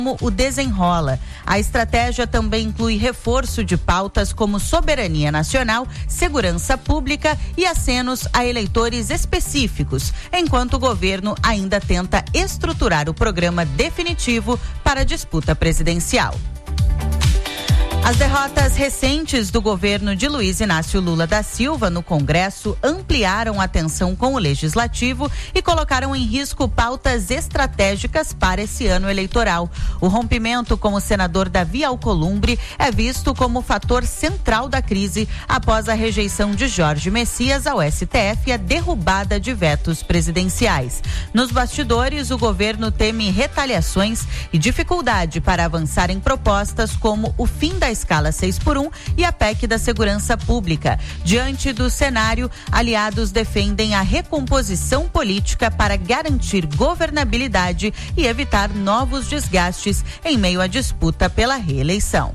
como o Desenrola. A estratégia também inclui reforço de pautas como soberania nacional, segurança pública e acenos a eleitores específicos, enquanto o governo ainda tenta estruturar o programa definitivo para a disputa presidencial. As derrotas recentes do governo de Luiz Inácio Lula da Silva no Congresso ampliaram a tensão com o Legislativo e colocaram em risco pautas estratégicas para esse ano eleitoral. O rompimento com o senador Davi Alcolumbre é visto como fator central da crise após a rejeição de Jorge Messias ao STF e a derrubada de vetos presidenciais. Nos bastidores, o governo teme retaliações e dificuldade para avançar em propostas como o fim da escala 6x1 e a PEC da segurança pública. Diante do cenário, aliados defendem a recomposição política para garantir governabilidade e evitar novos desgastes em meio à disputa pela reeleição.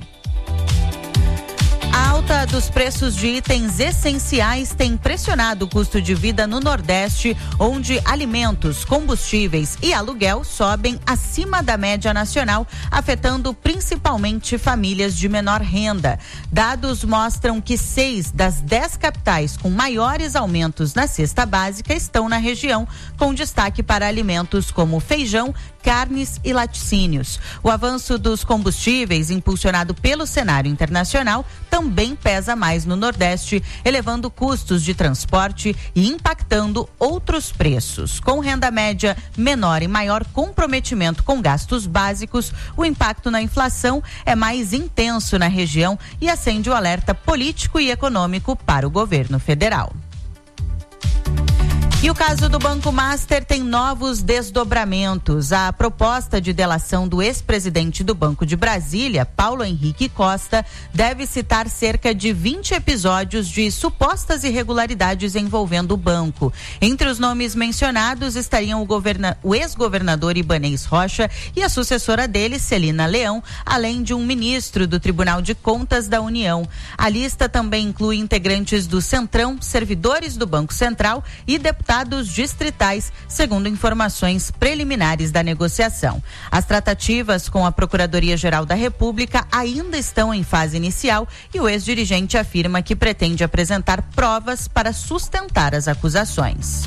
A alta dos preços de itens essenciais tem pressionado o custo de vida no Nordeste, onde alimentos, combustíveis e aluguel sobem acima da média nacional, afetando principalmente famílias de menor renda. Dados mostram que 6 das 10 capitais com maiores aumentos na cesta básica estão na região, com destaque para alimentos como feijão, carnes e laticínios. O avanço dos combustíveis, impulsionado pelo cenário internacional, também pesa mais no Nordeste, elevando custos de transporte e impactando outros preços. Com renda média menor e maior comprometimento com gastos básicos, o impacto na inflação é mais intenso na região e acende o alerta político e econômico para o governo federal. E o caso do Banco Master tem novos desdobramentos. A proposta de delação do ex-presidente do Banco de Brasília, Paulo Henrique Costa, deve citar cerca de 20 episódios de supostas irregularidades envolvendo o banco. Entre os nomes mencionados estariam o ex-governador Ibanez Rocha e a sucessora dele, Celina Leão, além de um ministro do Tribunal de Contas da União. A lista também inclui integrantes do Centrão, servidores do Banco Central e deputados distritais, segundo informações preliminares da negociação. As tratativas com a Procuradoria-Geral da República ainda estão em fase inicial e o ex-dirigente afirma que pretende apresentar provas para sustentar as acusações.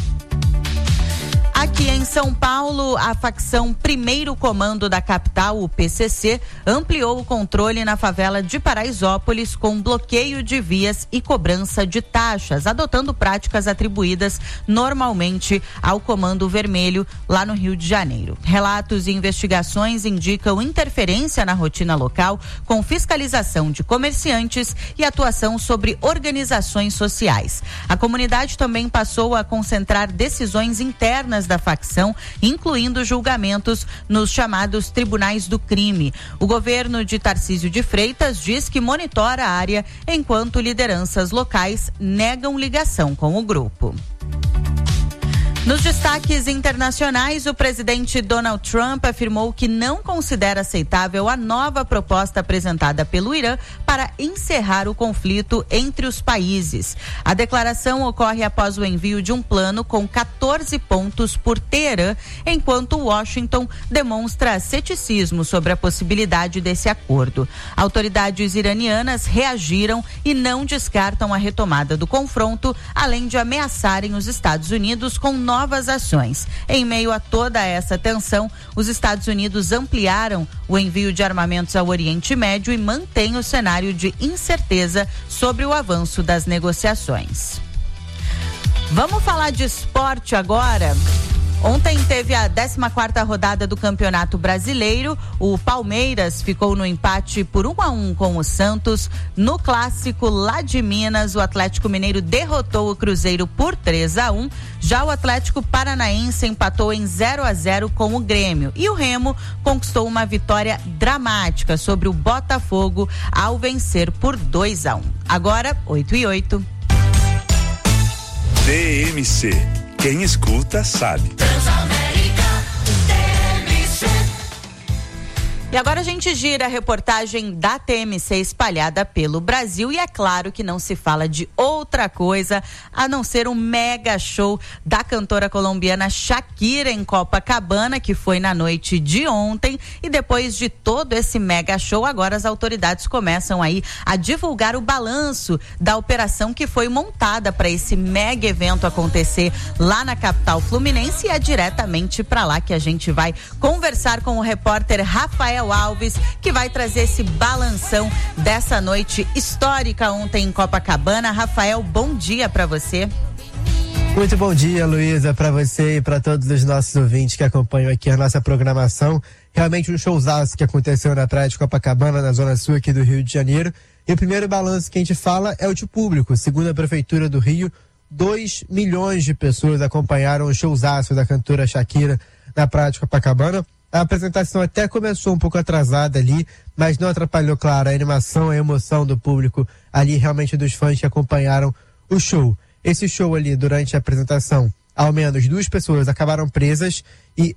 Aqui em São Paulo, a facção Primeiro Comando da capital, o PCC, ampliou o controle na favela de Paraisópolis com bloqueio de vias e cobrança de taxas, adotando práticas atribuídas normalmente ao Comando Vermelho lá no Rio de Janeiro. Relatos e investigações indicam interferência na rotina local, com fiscalização de comerciantes e atuação sobre organizações sociais. A comunidade também passou a concentrar decisões internas da facção, incluindo julgamentos nos chamados tribunais do crime. O governo de Tarcísio de Freitas diz que monitora a área, enquanto lideranças locais negam ligação com o grupo. Nos destaques internacionais, o presidente Donald Trump afirmou que não considera aceitável a nova proposta apresentada pelo Irã para encerrar o conflito entre os países. A declaração ocorre após o envio de um plano com 14 pontos por Teherã, enquanto Washington demonstra ceticismo sobre a possibilidade desse acordo. Autoridades iranianas reagiram e não descartam a retomada do confronto, além de ameaçarem os Estados Unidos com novas ações. Em meio a toda essa tensão, os Estados Unidos ampliaram o envio de armamentos ao Oriente Médio e mantém o cenário de incerteza sobre o avanço das negociações. Vamos falar de esporte agora? Ontem teve a 14ª rodada do Campeonato Brasileiro. O Palmeiras ficou no empate por 1-1 com o Santos. No clássico lá de Minas, o Atlético Mineiro derrotou o Cruzeiro por 3-1. Já o Atlético Paranaense empatou em 0-0 com o Grêmio. E o Remo conquistou uma vitória dramática sobre o Botafogo ao vencer por 2-1. Agora, 8:08. DMC. Quem escuta sabe. E agora a gente gira a reportagem da TMC espalhada pelo Brasil e é claro que não se fala de outra coisa a não ser um mega show da cantora colombiana Shakira em Copacabana, que foi na noite de ontem, e depois de todo esse mega show, agora as autoridades começam aí a divulgar o balanço da operação que foi montada para esse mega evento acontecer lá na capital fluminense, e é diretamente para lá que a gente vai conversar com o repórter Rafael Alves, que vai trazer esse balanção dessa noite histórica ontem em Copacabana. Rafael, bom dia para você. Muito bom dia, Luísa, para você e para todos os nossos ouvintes que acompanham aqui a nossa programação. Realmente um showzaço que aconteceu na praia de Copacabana, na zona sul aqui do Rio de Janeiro. E o primeiro balanço que a gente fala é o de público. Segundo a Prefeitura do Rio, 2 milhões de pessoas acompanharam o showzaço da cantora Shakira na praia de Copacabana. A apresentação até começou um pouco atrasada ali, mas não atrapalhou, claro, a animação, a emoção do público ali, realmente dos fãs que acompanharam o show. Esse show ali, durante a apresentação, ao menos 2 pessoas acabaram presas e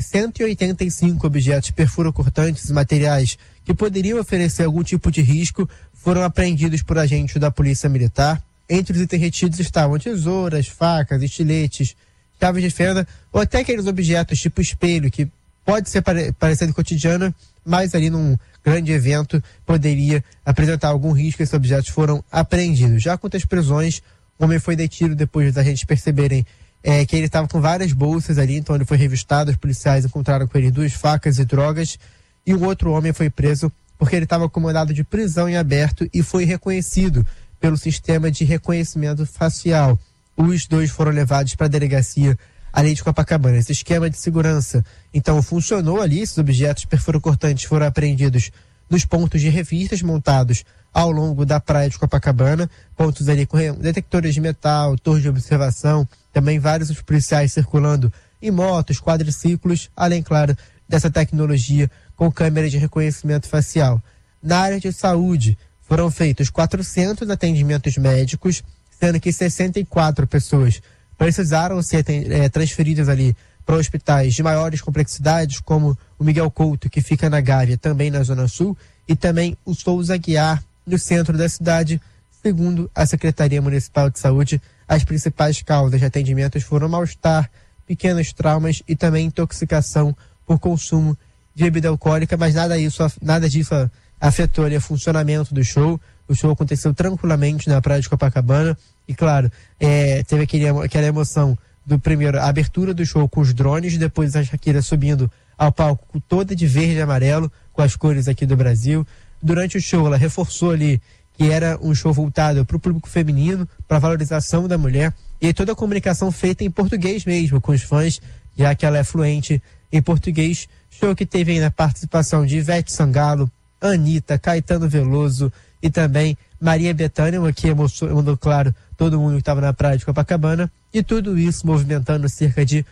185 objetos perfuro-cortantes e materiais que poderiam oferecer algum tipo de risco foram apreendidos por agentes da Polícia Militar. Entre os itens retidos estavam tesouras, facas, estiletes, chaves de fenda ou até aqueles objetos tipo espelho que pode ser parecido cotidiano, mas ali num grande evento poderia apresentar algum risco. Esses objetos foram apreendidos. Já quanto às prisões, o homem foi detido depois da gente perceberem que ele estava com várias bolsas ali, então ele foi revistado, os policiais encontraram com ele 2 facas e drogas, e o outro homem foi preso porque ele estava com mandado de prisão em aberto e foi reconhecido pelo sistema de reconhecimento facial. Os 2 foram levados para a delegacia ali de Copacabana. Esse esquema de segurança, então, funcionou ali. Esses objetos perfuro-cortantes foram apreendidos nos pontos de revistas montados ao longo da praia de Copacabana, pontos ali com detectores de metal, torres de observação, também vários policiais circulando em motos, quadriciclos, além, claro, dessa tecnologia com câmera de reconhecimento facial. Na área de saúde, foram feitos 400 atendimentos médicos, sendo que 64 pessoas precisaram ser transferidas ali para hospitais de maiores complexidades, como o Miguel Couto, que fica na Gávea, também na Zona Sul, e também o Souza Aguiar, no centro da cidade. Segundo a Secretaria Municipal de Saúde, as principais causas de atendimentos foram mal-estar, pequenos traumas e também intoxicação por consumo de bebida alcoólica, mas nada disso afetou ali o funcionamento do show. O show aconteceu tranquilamente na praia de Copacabana e, claro, teve aquela emoção do primeiro, a abertura do show com os drones, depois a Shakira subindo ao palco toda de verde e amarelo, com as cores aqui do Brasil. Durante o show, ela reforçou ali que era um show voltado para o público feminino, para a valorização da mulher, e toda a comunicação feita em português mesmo, com os fãs, já que ela é fluente em português. Show que teve ainda a participação de Ivete Sangalo, Anitta, Caetano Veloso e também Maria Bethânia, que emocionou, claro, todo mundo que estava na praia de Copacabana, e tudo isso movimentando cerca de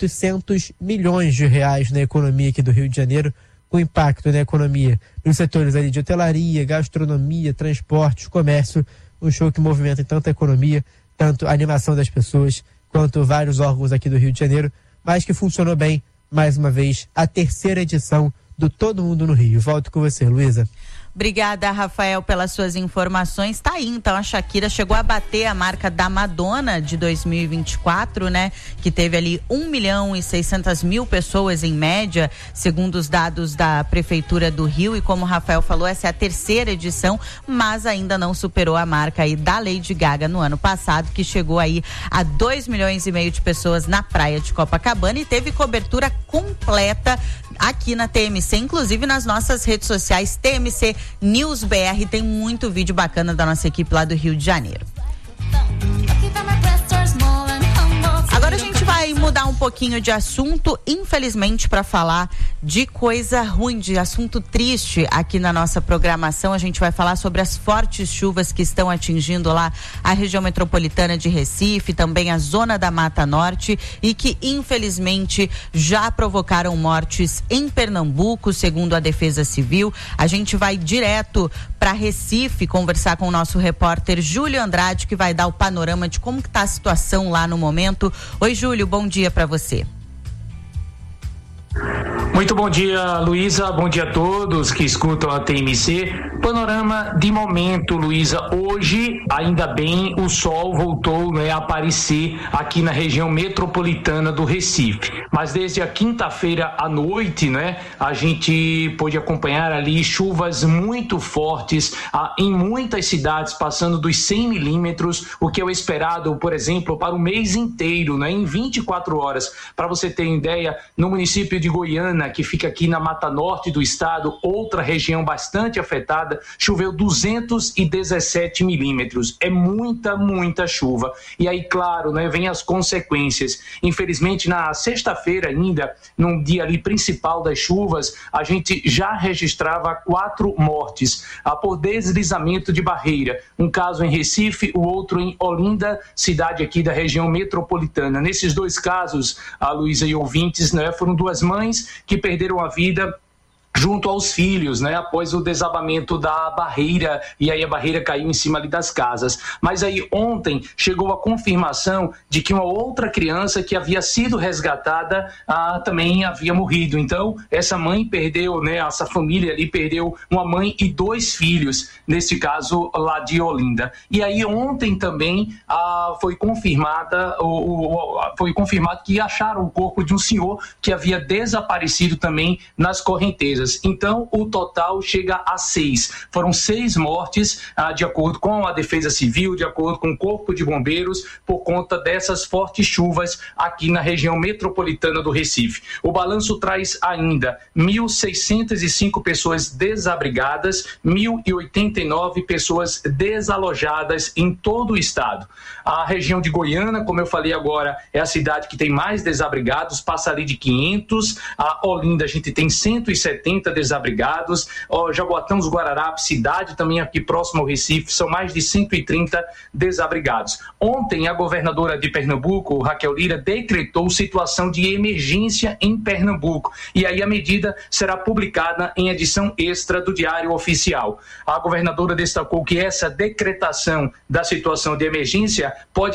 800 milhões de reais na economia aqui do Rio de Janeiro, com impacto na economia nos setores ali de hotelaria, gastronomia, transportes, comércio. Um show que movimenta tanto a economia, tanto a animação das pessoas, quanto vários órgãos aqui do Rio de Janeiro, mas que funcionou bem, mais uma vez, a 3ª edição do Todo Mundo no Rio. Volto com você, Luísa. Obrigada, Rafael, pelas suas informações. Tá aí, então, a Shakira chegou a bater a marca da Madonna de 2024, né? Que teve ali 1.600.000 pessoas em média, segundo os dados da Prefeitura do Rio. E como o Rafael falou, essa é a 3ª edição, mas ainda não superou a marca aí da Lady Gaga no ano passado, que chegou aí a 2,5 milhões de pessoas na praia de Copacabana e teve cobertura completa aqui na TMC, inclusive nas nossas redes sociais, TMC News BR, tem muito vídeo bacana da nossa equipe lá do Rio de Janeiro. Agora a gente vai mudar um pouquinho de assunto, infelizmente, para falar de coisa ruim, de assunto triste aqui na nossa programação. A gente vai falar sobre as fortes chuvas que estão atingindo lá a região metropolitana de Recife, também a zona da Mata Norte, e que infelizmente já provocaram mortes em Pernambuco, segundo a Defesa Civil. A gente vai direto para Recife conversar com o nosso repórter Júlio Andrade, que vai dar o panorama de como que está a situação lá no momento. Oi, Júlio, bom dia para você. Muito bom dia, Luísa. Bom dia a todos que escutam a TMC. Panorama de momento, Luísa. Hoje, ainda bem, o sol voltou, né, a aparecer aqui na região metropolitana do Recife. Mas desde a quinta-feira à noite, né, a gente pôde acompanhar ali chuvas muito fortes em muitas cidades, passando dos 100 milímetros, o que é o esperado, por exemplo, para o mês inteiro, né, em 24 horas. Para você ter ideia, no município de Goiânia, que fica aqui na Mata Norte do estado, outra região bastante afetada, choveu 217 milímetros. É muita chuva. E aí, claro, né, vem as consequências. Infelizmente, na sexta-feira ainda, num dia ali principal das chuvas, a gente já registrava 4 mortes por deslizamento de barreira. Um caso em Recife, o outro em Olinda, cidade aqui da região metropolitana. Nesses 2 casos, a Luísa e ouvintes, né, foram 2 mães que perderam a vida junto aos filhos, né, após o desabamento da barreira, e aí a barreira caiu em cima ali das casas. Mas aí ontem chegou a confirmação de que uma outra criança que havia sido resgatada também havia morrido. Então, essa mãe perdeu, né, essa família ali perdeu uma mãe e 2 filhos, nesse caso lá de Olinda. E aí ontem também foi confirmado que acharam o corpo de um senhor que havia desaparecido também nas correntezas. Então, o total chega a 6. Foram 6 mortes, de acordo com a Defesa Civil, de acordo com o Corpo de Bombeiros, por conta dessas fortes chuvas aqui na região metropolitana do Recife. O balanço traz ainda 1.605 pessoas desabrigadas, 1.089 pessoas desalojadas em todo o estado. A região de Goiânia, como eu falei agora, é a cidade que tem mais desabrigados, passa ali de 500. A Olinda, a gente tem 170 desabrigados. Jaboatão dos Guararapes, cidade também aqui próximo ao Recife, são mais de 130 desabrigados. Ontem, a governadora de Pernambuco, Raquel Lira, decretou situação de emergência em Pernambuco. E aí a medida será publicada em edição extra do Diário Oficial. A governadora destacou que essa decretação da situação de emergência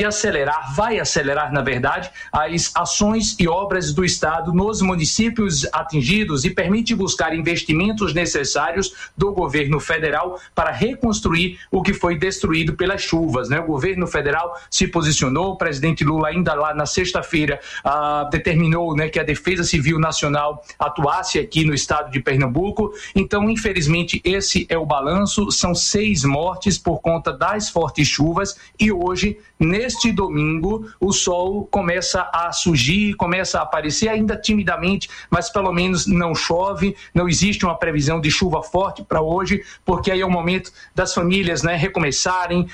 vai acelerar, na verdade, as ações e obras do Estado nos municípios atingidos e permite buscar investimentos necessários do governo federal para reconstruir o que foi destruído pelas chuvas, né? O governo federal se posicionou, o presidente Lula ainda lá na sexta-feira determinou, né, que a Defesa Civil Nacional atuasse aqui no estado de Pernambuco. Então, infelizmente, esse é o balanço, são 6 mortes por conta das fortes chuvas e hoje, neste domingo, o sol começa a surgir, começa a aparecer ainda timidamente, mas pelo menos não chove, não existe uma previsão de chuva forte para hoje, porque aí é o momento das famílias, né, recomeçarem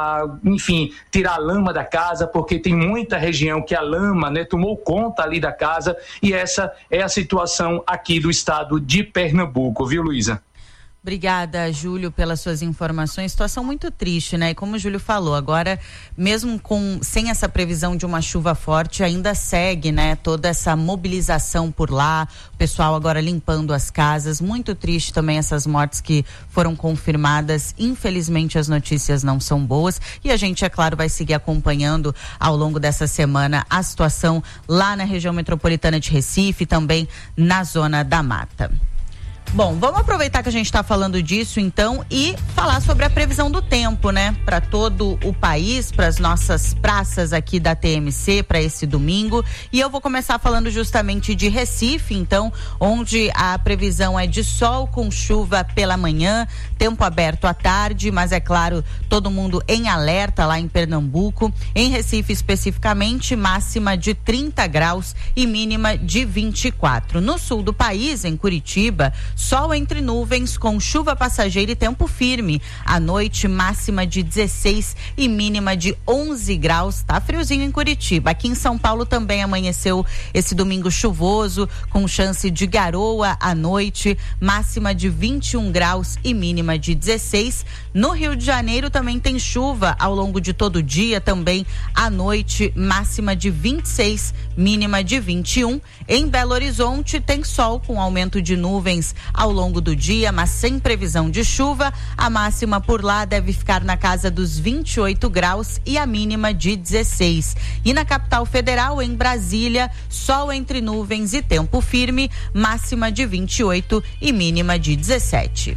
tirar a lama da casa, porque tem muita região que a lama, né, tomou conta ali da casa, e essa é a situação aqui do estado de Pernambuco, viu, Luísa? Obrigada, Júlio, pelas suas informações. Situação muito triste, né? E como o Júlio falou, agora, mesmo sem essa previsão de uma chuva forte, ainda segue, né, toda essa mobilização por lá, o pessoal agora limpando as casas. Muito triste também essas mortes que foram confirmadas. Infelizmente, as notícias não são boas e a gente, é claro, vai seguir acompanhando ao longo dessa semana a situação lá na região metropolitana de Recife, também na Zona da Mata. Bom, vamos aproveitar que a gente está falando disso, então, e falar sobre a previsão do tempo, né? Para todo o país, para as nossas praças aqui da TMC, para esse domingo. E eu vou começar falando justamente de Recife, então, onde a previsão é de sol com chuva pela manhã, tempo aberto à tarde, mas é claro, todo mundo em alerta lá em Pernambuco. Em Recife, especificamente, máxima de 30 graus e mínima de 24. No sul do país, em Curitiba, sol entre nuvens com chuva passageira e tempo firme. À noite, máxima de 16 e mínima de 11 graus. Tá friozinho em Curitiba. Aqui em São Paulo também amanheceu esse domingo chuvoso, com chance de garoa à noite, máxima de 21 graus e mínima de 16. No Rio de Janeiro também tem chuva ao longo de todo o dia, também à noite, máxima de 26, mínima de 21. Em Belo Horizonte tem sol com aumento de nuvens ao longo do dia, mas sem previsão de chuva. A máxima por lá deve ficar na casa dos 28 graus e a mínima de 16. E na capital federal, em Brasília, sol entre nuvens e tempo firme, máxima de 28 e mínima de 17.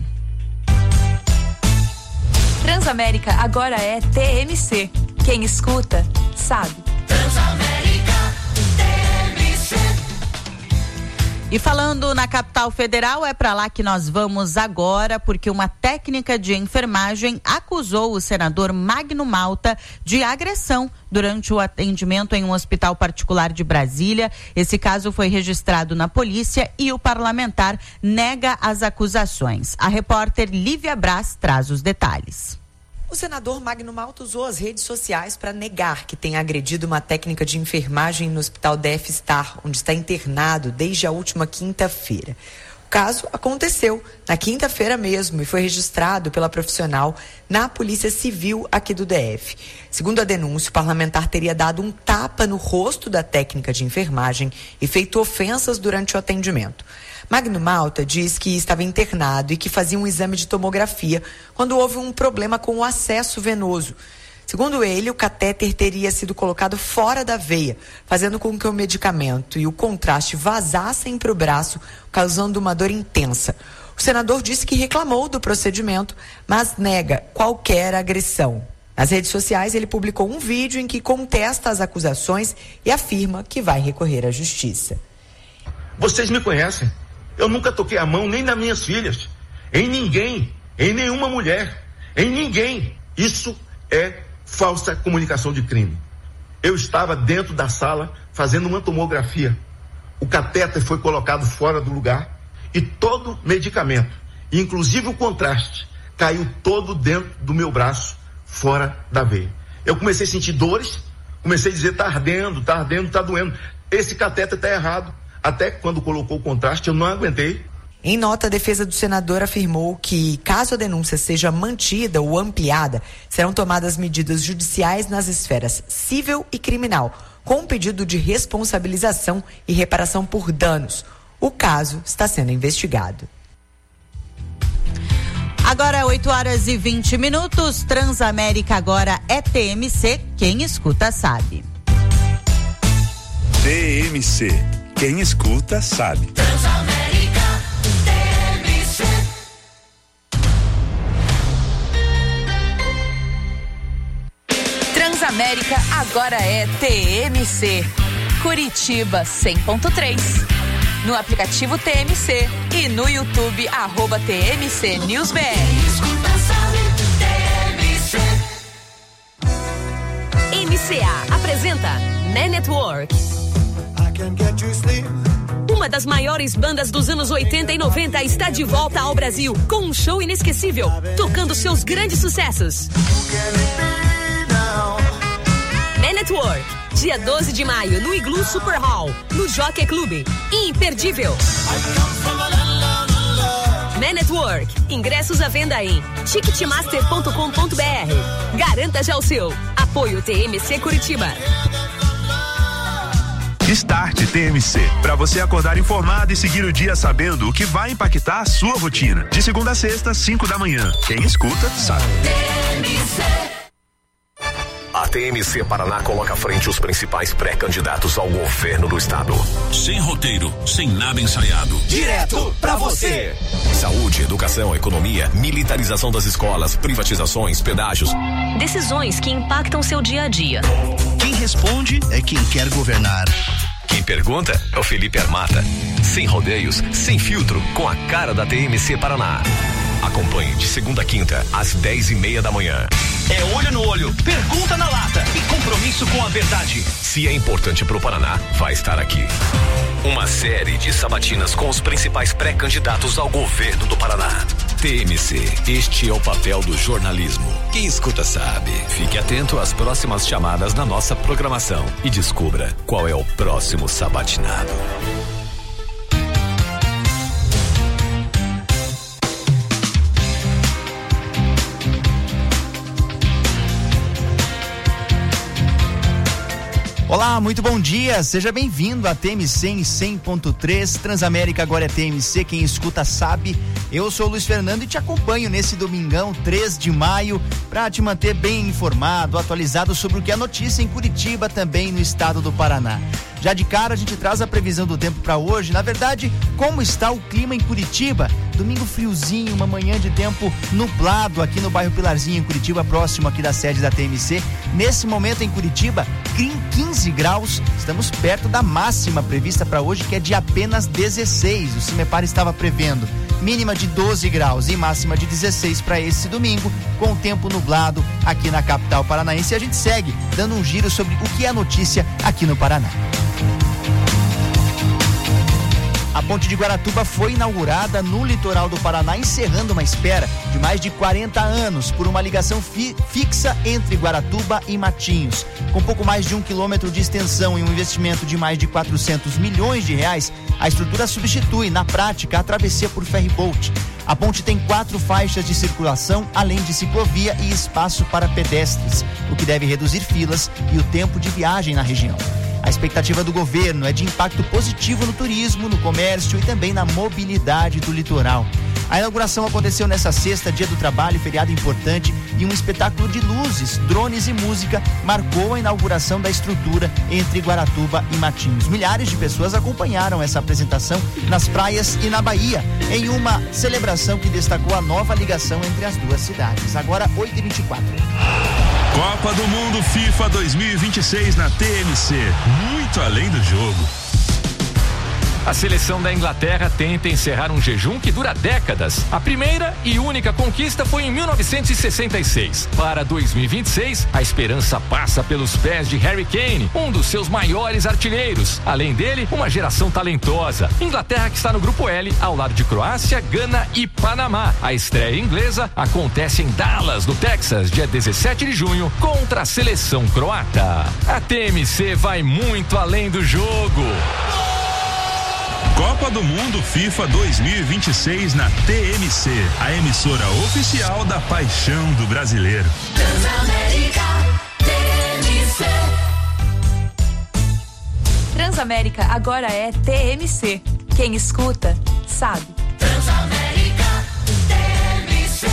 Transamérica agora é TMC. Quem escuta, sabe. Transamérica TMC. E falando na capital federal, é para lá que nós vamos agora, porque uma técnica de enfermagem acusou o senador Magno Malta de agressão durante o atendimento em um hospital particular de Brasília. Esse caso foi registrado na polícia e o parlamentar nega as acusações. A repórter Lívia Braz traz os detalhes. O senador Magno Malta usou as redes sociais para negar que tenha agredido uma técnica de enfermagem no Hospital DF Star, onde está internado desde a última quinta-feira. O caso aconteceu na quinta-feira mesmo e foi registrado pela profissional na Polícia Civil aqui do DF. Segundo a denúncia, o parlamentar teria dado um tapa no rosto da técnica de enfermagem e feito ofensas durante o atendimento. Magno Malta diz que estava internado e que fazia um exame de tomografia quando houve um problema com o acesso venoso. Segundo ele, o catéter teria sido colocado fora da veia, fazendo com que o medicamento e o contraste vazassem para o braço, causando uma dor intensa. O senador disse que reclamou do procedimento, mas nega qualquer agressão. Nas redes sociais, ele publicou um vídeo em que contesta as acusações e afirma que vai recorrer à justiça. Vocês me conhecem. Eu nunca toquei a mão nem nas minhas filhas, em ninguém, em nenhuma mulher, em ninguém. Isso é falsa comunicação de crime. Eu estava dentro da sala fazendo uma tomografia. O catéter foi colocado fora do lugar e todo medicamento, inclusive o contraste, caiu todo dentro do meu braço, fora da veia. Eu comecei a sentir dores, comecei a dizer, tá ardendo, tá doendo. Esse catéter tá errado. Até quando colocou o contraste, eu não aguentei. Em nota, a defesa do senador afirmou que, caso a denúncia seja mantida ou ampliada, serão tomadas medidas judiciais nas esferas civil e criminal, com um pedido de responsabilização e reparação por danos. O caso está sendo investigado. Agora 8h20. Transamérica agora é TMC. Quem escuta sabe. TMC. Quem escuta sabe. Transamérica TMC. Transamérica agora é TMC. Curitiba 100.3. No aplicativo TMC e no YouTube @TMC News BR. MCA apresenta Man at Work. Uma das maiores bandas dos anos 80 e 90 está de volta ao Brasil com um show inesquecível, tocando seus grandes sucessos. Man at Work, dia 12 de maio no Igloo Super Hall, no Jockey Club. Imperdível. Man at Work, ingressos à venda em ticketmaster.com.br. Garanta já o seu. Apoio TMC Curitiba. Start TMC, para você acordar informado e seguir o dia sabendo o que vai impactar a sua rotina. De segunda a sexta, 5 da manhã. Quem escuta, sabe. A TMC Paraná coloca à frente os principais pré-candidatos ao governo do estado. Sem roteiro, sem nada ensaiado. Direto pra você. Saúde, educação, economia, militarização das escolas, privatizações, pedágios. Decisões que impactam seu dia a dia. Quem responde é quem quer governar. Quem pergunta é o Felipe Armata. Sem rodeios, sem filtro, com a cara da TMC Paraná. Acompanhe de segunda a quinta, às 10:30 da manhã. É olho no olho, pergunta na lata e compromisso com a verdade. Se é importante pro Paraná, vai estar aqui. Uma série de sabatinas com os principais pré-candidatos ao governo do Paraná. TMC, este é o papel do jornalismo. Quem escuta sabe. Fique atento às próximas chamadas na nossa programação e descubra qual é o próximo sabatinado. Olá, muito bom dia, seja bem-vindo a TMC em 100.3, Transamérica agora é TMC, quem escuta sabe. Eu sou o Luiz Fernando e te acompanho nesse domingão, 3 de maio, para te manter bem informado, atualizado sobre o que é notícia em Curitiba, também no estado do Paraná. Já de cara a gente traz a previsão do tempo para hoje, na verdade, como está o clima em Curitiba? Domingo friozinho, uma manhã de tempo nublado aqui no bairro Pilarzinho, em Curitiba, próximo aqui da sede da TMC. Nesse momento em Curitiba, 15 graus, estamos perto da máxima prevista para hoje, que é de apenas 16. O CIMEPAR estava prevendo mínima de 12 graus e máxima de 16 para esse domingo, com o tempo nublado aqui na capital paranaense. E a gente segue dando um giro sobre o que é notícia aqui no Paraná. A ponte de Guaratuba foi inaugurada no litoral do Paraná, encerrando uma espera de mais de 40 anos por uma ligação fixa entre Guaratuba e Matinhos. Com pouco mais de 1 quilômetro de extensão e um investimento de mais de 400 milhões de reais, a estrutura substitui, na prática, a travessia por ferry-boat. A ponte tem 4 faixas de circulação, além de ciclovia e espaço para pedestres, o que deve reduzir filas e o tempo de viagem na região. A expectativa do governo é de impacto positivo no turismo, no comércio e também na mobilidade do litoral. A inauguração aconteceu nessa sexta, dia do trabalho, feriado importante, e um espetáculo de luzes, drones e música marcou a inauguração da estrutura entre Guaratuba e Matinhos. Milhares de pessoas acompanharam essa apresentação nas praias e na Bahia, em uma celebração que destacou a nova ligação entre as duas cidades. Agora, 8h24. Copa do Mundo FIFA 2026 na TMC. Muito além do jogo. A seleção da Inglaterra tenta encerrar um jejum que dura décadas. A primeira e única conquista foi em 1966. Para 2026, a esperança passa pelos pés de Harry Kane, um dos seus maiores artilheiros. Além dele, uma geração talentosa. Inglaterra que está no grupo L, ao lado de Croácia, Gana e Panamá. A estreia inglesa acontece em Dallas, no Texas, dia 17 de junho, contra a seleção croata. A TMC vai muito além do jogo. Copa do Mundo FIFA 2026 na TMC, a emissora oficial da paixão do brasileiro. Transamérica, TMC. Transamérica agora é TMC. Quem escuta, sabe. Transamérica, TMC.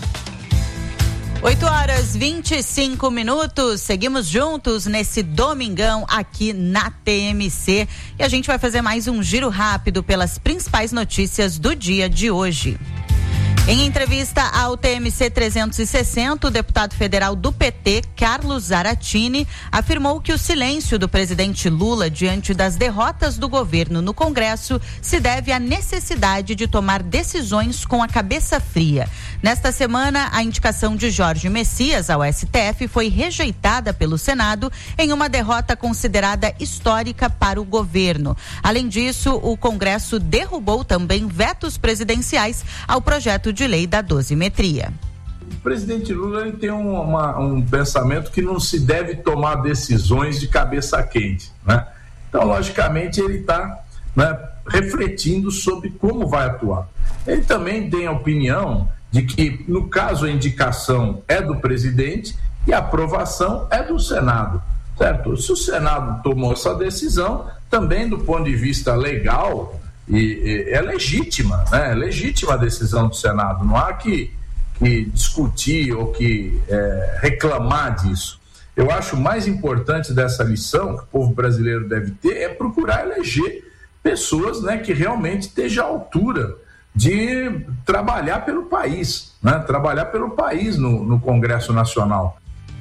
8h25. Seguimos juntos nesse domingão aqui na TMC e a gente vai fazer mais um giro rápido pelas principais notícias do dia de hoje. Em entrevista ao TMC 360, o deputado federal do PT, Carlos Zaratini, afirmou que o silêncio do presidente Lula diante das derrotas do governo no Congresso se deve à necessidade de tomar decisões com a cabeça fria. Nesta semana, a indicação de Jorge Messias ao STF foi rejeitada pelo Senado em uma derrota considerada histórica para o governo. Além disso, o Congresso derrubou também vetos presidenciais ao projeto de lei da dosimetria. O presidente Lula ele tem um pensamento que não se deve tomar decisões de cabeça quente, né? Então, logicamente, ele está, né, refletindo sobre como vai atuar. Ele também tem a opinião de que, no caso, a indicação é do presidente e a aprovação é do Senado, certo? Se o Senado tomou essa decisão, também do ponto de vista legal, e é legítima, né? É legítima a decisão do Senado, não há que discutir ou que reclamar disso. Eu acho mais importante dessa lição que o povo brasileiro deve ter é procurar eleger pessoas, né, que realmente estejam à altura de trabalhar pelo país, né? Trabalhar pelo país no Congresso Nacional.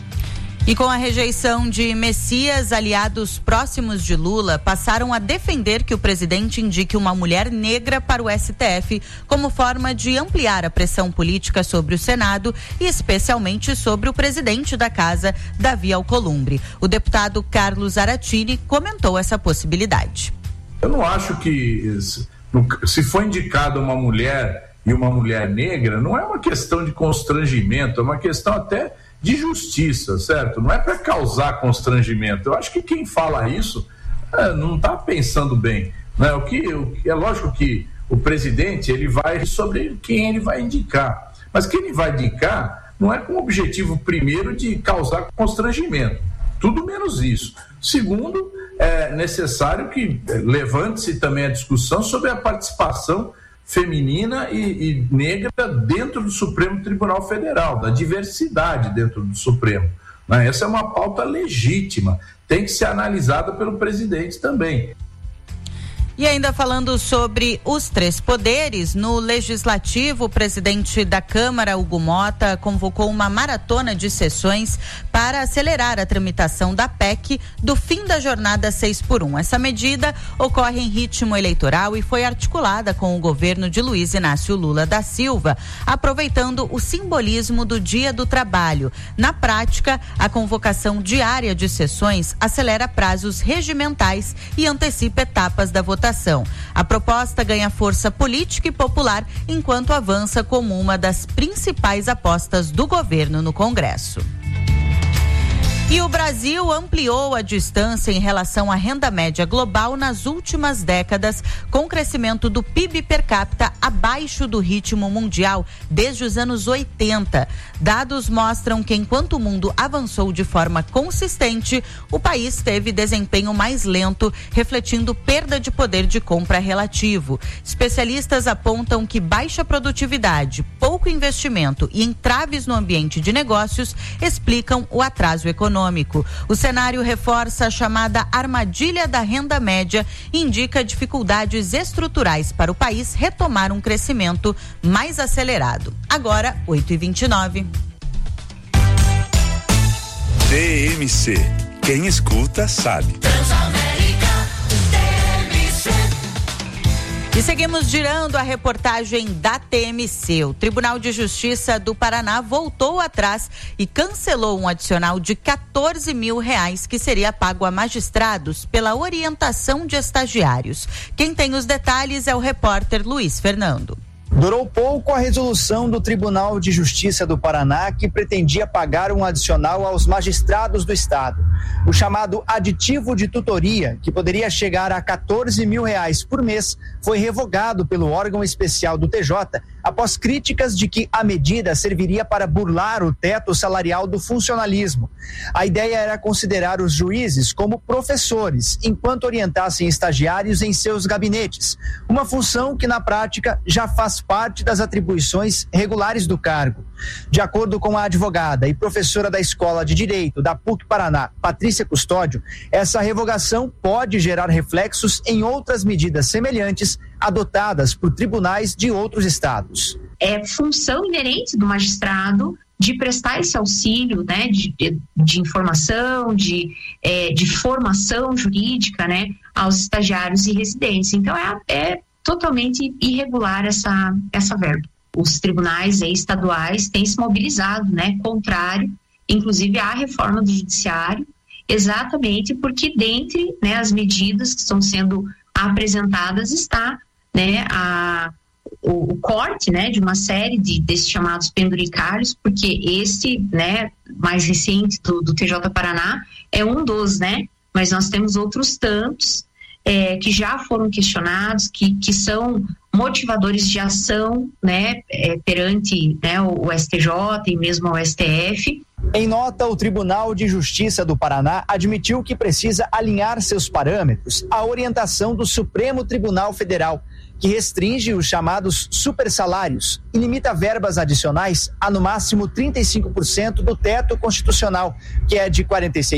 E com a rejeição de Messias, aliados próximos de Lula passaram a defender que o presidente indique uma mulher negra para o STF como forma de ampliar a pressão política sobre o Senado e especialmente sobre o presidente da casa, Davi Alcolumbre. O deputado Carlos Zaratini comentou essa possibilidade. Eu não acho que se for indicada uma mulher e uma mulher negra, não é uma questão de constrangimento, é uma questão até de justiça, certo? Não é para causar constrangimento. Eu acho que quem fala isso não está pensando bem, né? É lógico que o presidente ele vai sobre quem ele vai indicar, mas quem ele vai indicar não é com o objetivo primeiro de causar constrangimento. tudo menos isso. Segundo, é necessário que levante-se também a discussão sobre a participação feminina e negra dentro do Supremo Tribunal Federal, da diversidade dentro do Supremo. Né? Essa é uma pauta legítima, tem que ser analisada pelo presidente também. E ainda falando sobre os três poderes, no Legislativo, o presidente da Câmara, Hugo Mota, convocou uma maratona de sessões para acelerar a tramitação da PEC do fim da jornada 6x1. Essa medida ocorre em ritmo eleitoral e foi articulada com o governo de Luiz Inácio Lula da Silva, aproveitando o simbolismo do Dia do Trabalho. Na prática, a convocação diária de sessões acelera prazos regimentais e antecipa etapas da votação. A proposta ganha força política e popular enquanto avança como uma das principais apostas do governo no Congresso. E o Brasil ampliou a distância em relação à renda média global nas últimas décadas, com crescimento do PIB per capita abaixo do ritmo mundial desde os anos 80. Dados mostram que enquanto o mundo avançou de forma consistente, o país teve desempenho mais lento, refletindo perda de poder de compra relativo. Especialistas apontam que baixa produtividade, pouco investimento e entraves no ambiente de negócios explicam o atraso econômico. O cenário reforça a chamada armadilha da renda média e indica dificuldades estruturais para o país retomar um crescimento mais acelerado. Agora, 8h29. TMC. Quem escuta sabe. E seguimos girando a reportagem da TMC. O Tribunal de Justiça do Paraná voltou atrás e cancelou um adicional de R$14 mil que seria pago a magistrados pela orientação de estagiários. Quem tem os detalhes é o repórter Luiz Fernando. Durou pouco a resolução do Tribunal de Justiça do Paraná, que pretendia pagar um adicional aos magistrados do estado. O chamado aditivo de tutoria, que poderia chegar a R$14 mil por mês, foi revogado pelo órgão especial do TJ, após críticas de que a medida serviria para burlar o teto salarial do funcionalismo. A ideia era considerar os juízes como professores, enquanto orientassem estagiários em seus gabinetes, uma função que na prática já faz parte das atribuições regulares do cargo. De acordo com a advogada e professora da Escola de Direito da PUC Paraná, Patrícia Custódio, essa revogação pode gerar reflexos em outras medidas semelhantes adotadas por tribunais de outros estados. É função inerente do magistrado de prestar esse auxílio, né, de informação, de formação jurídica, né, aos estagiários e residentes. Então é totalmente irregular essa verba. Os tribunais estaduais têm se mobilizado, né, contrário, inclusive à reforma do judiciário, exatamente porque dentre, né, as medidas que estão sendo apresentadas está, né, o corte, né, de uma série desses chamados penduricários, porque esse, né, mais recente do TJ Paraná é um dos, né, mas nós temos outros tantos que já foram questionados, que são motivadores de ação, né, perante, né, o STJ e mesmo o STF. Em nota, o Tribunal de Justiça do Paraná admitiu que precisa alinhar seus parâmetros à orientação do Supremo Tribunal Federal, que restringe os chamados supersalários e limita verbas adicionais a no máximo 35% do teto constitucional, que é de R$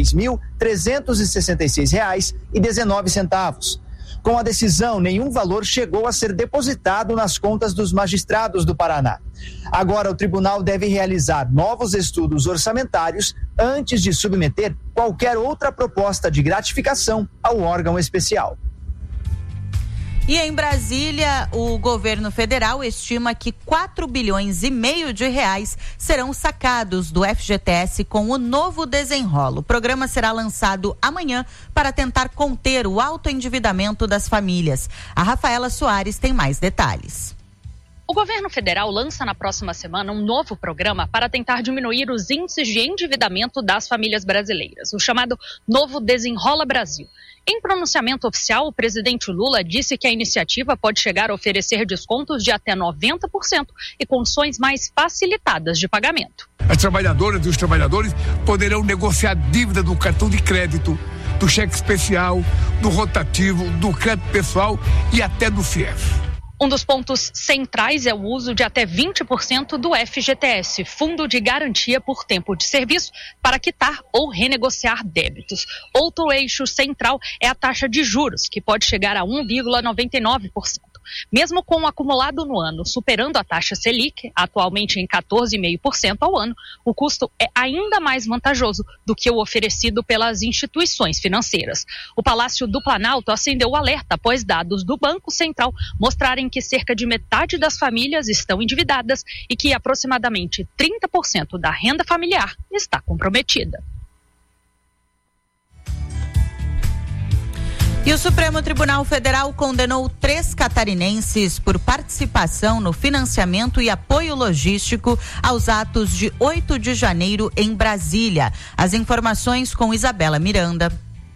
46.366,19. Com a decisão, nenhum valor chegou a ser depositado nas contas dos magistrados do Paraná. Agora, o tribunal deve realizar novos estudos orçamentários antes de submeter qualquer outra proposta de gratificação ao órgão especial. E em Brasília, o governo federal estima que R$4,5 bilhões serão sacados do FGTS com o novo desenrolo. O programa será lançado amanhã para tentar conter o alto endividamento das famílias. A Rafaela Soares tem mais detalhes. O governo federal lança na próxima semana um novo programa para tentar diminuir os índices de endividamento das famílias brasileiras, o chamado Novo Desenrola Brasil. Em pronunciamento oficial, o presidente Lula disse que a iniciativa pode chegar a oferecer descontos de até 90% e condições mais facilitadas de pagamento. As trabalhadoras e os trabalhadores poderão negociar dívida do cartão de crédito, do cheque especial, do rotativo, do crédito pessoal e até do FIES. Um dos pontos centrais é o uso de até 20% do FGTS, Fundo de Garantia por Tempo de Serviço, para quitar ou renegociar débitos. Outro eixo central é a taxa de juros, que pode chegar a 1,99%. Mesmo com o acumulado no ano superando a taxa Selic, atualmente em 14,5% ao ano, o custo é ainda mais vantajoso do que o oferecido pelas instituições financeiras. O Palácio do Planalto acendeu o alerta após dados do Banco Central mostrarem que cerca de metade das famílias estão endividadas e que aproximadamente 30% da renda familiar está comprometida. E o Supremo Tribunal Federal condenou 3 catarinenses por participação no financiamento e apoio logístico aos atos de 8 de janeiro em Brasília. As informações com Isabela Miranda.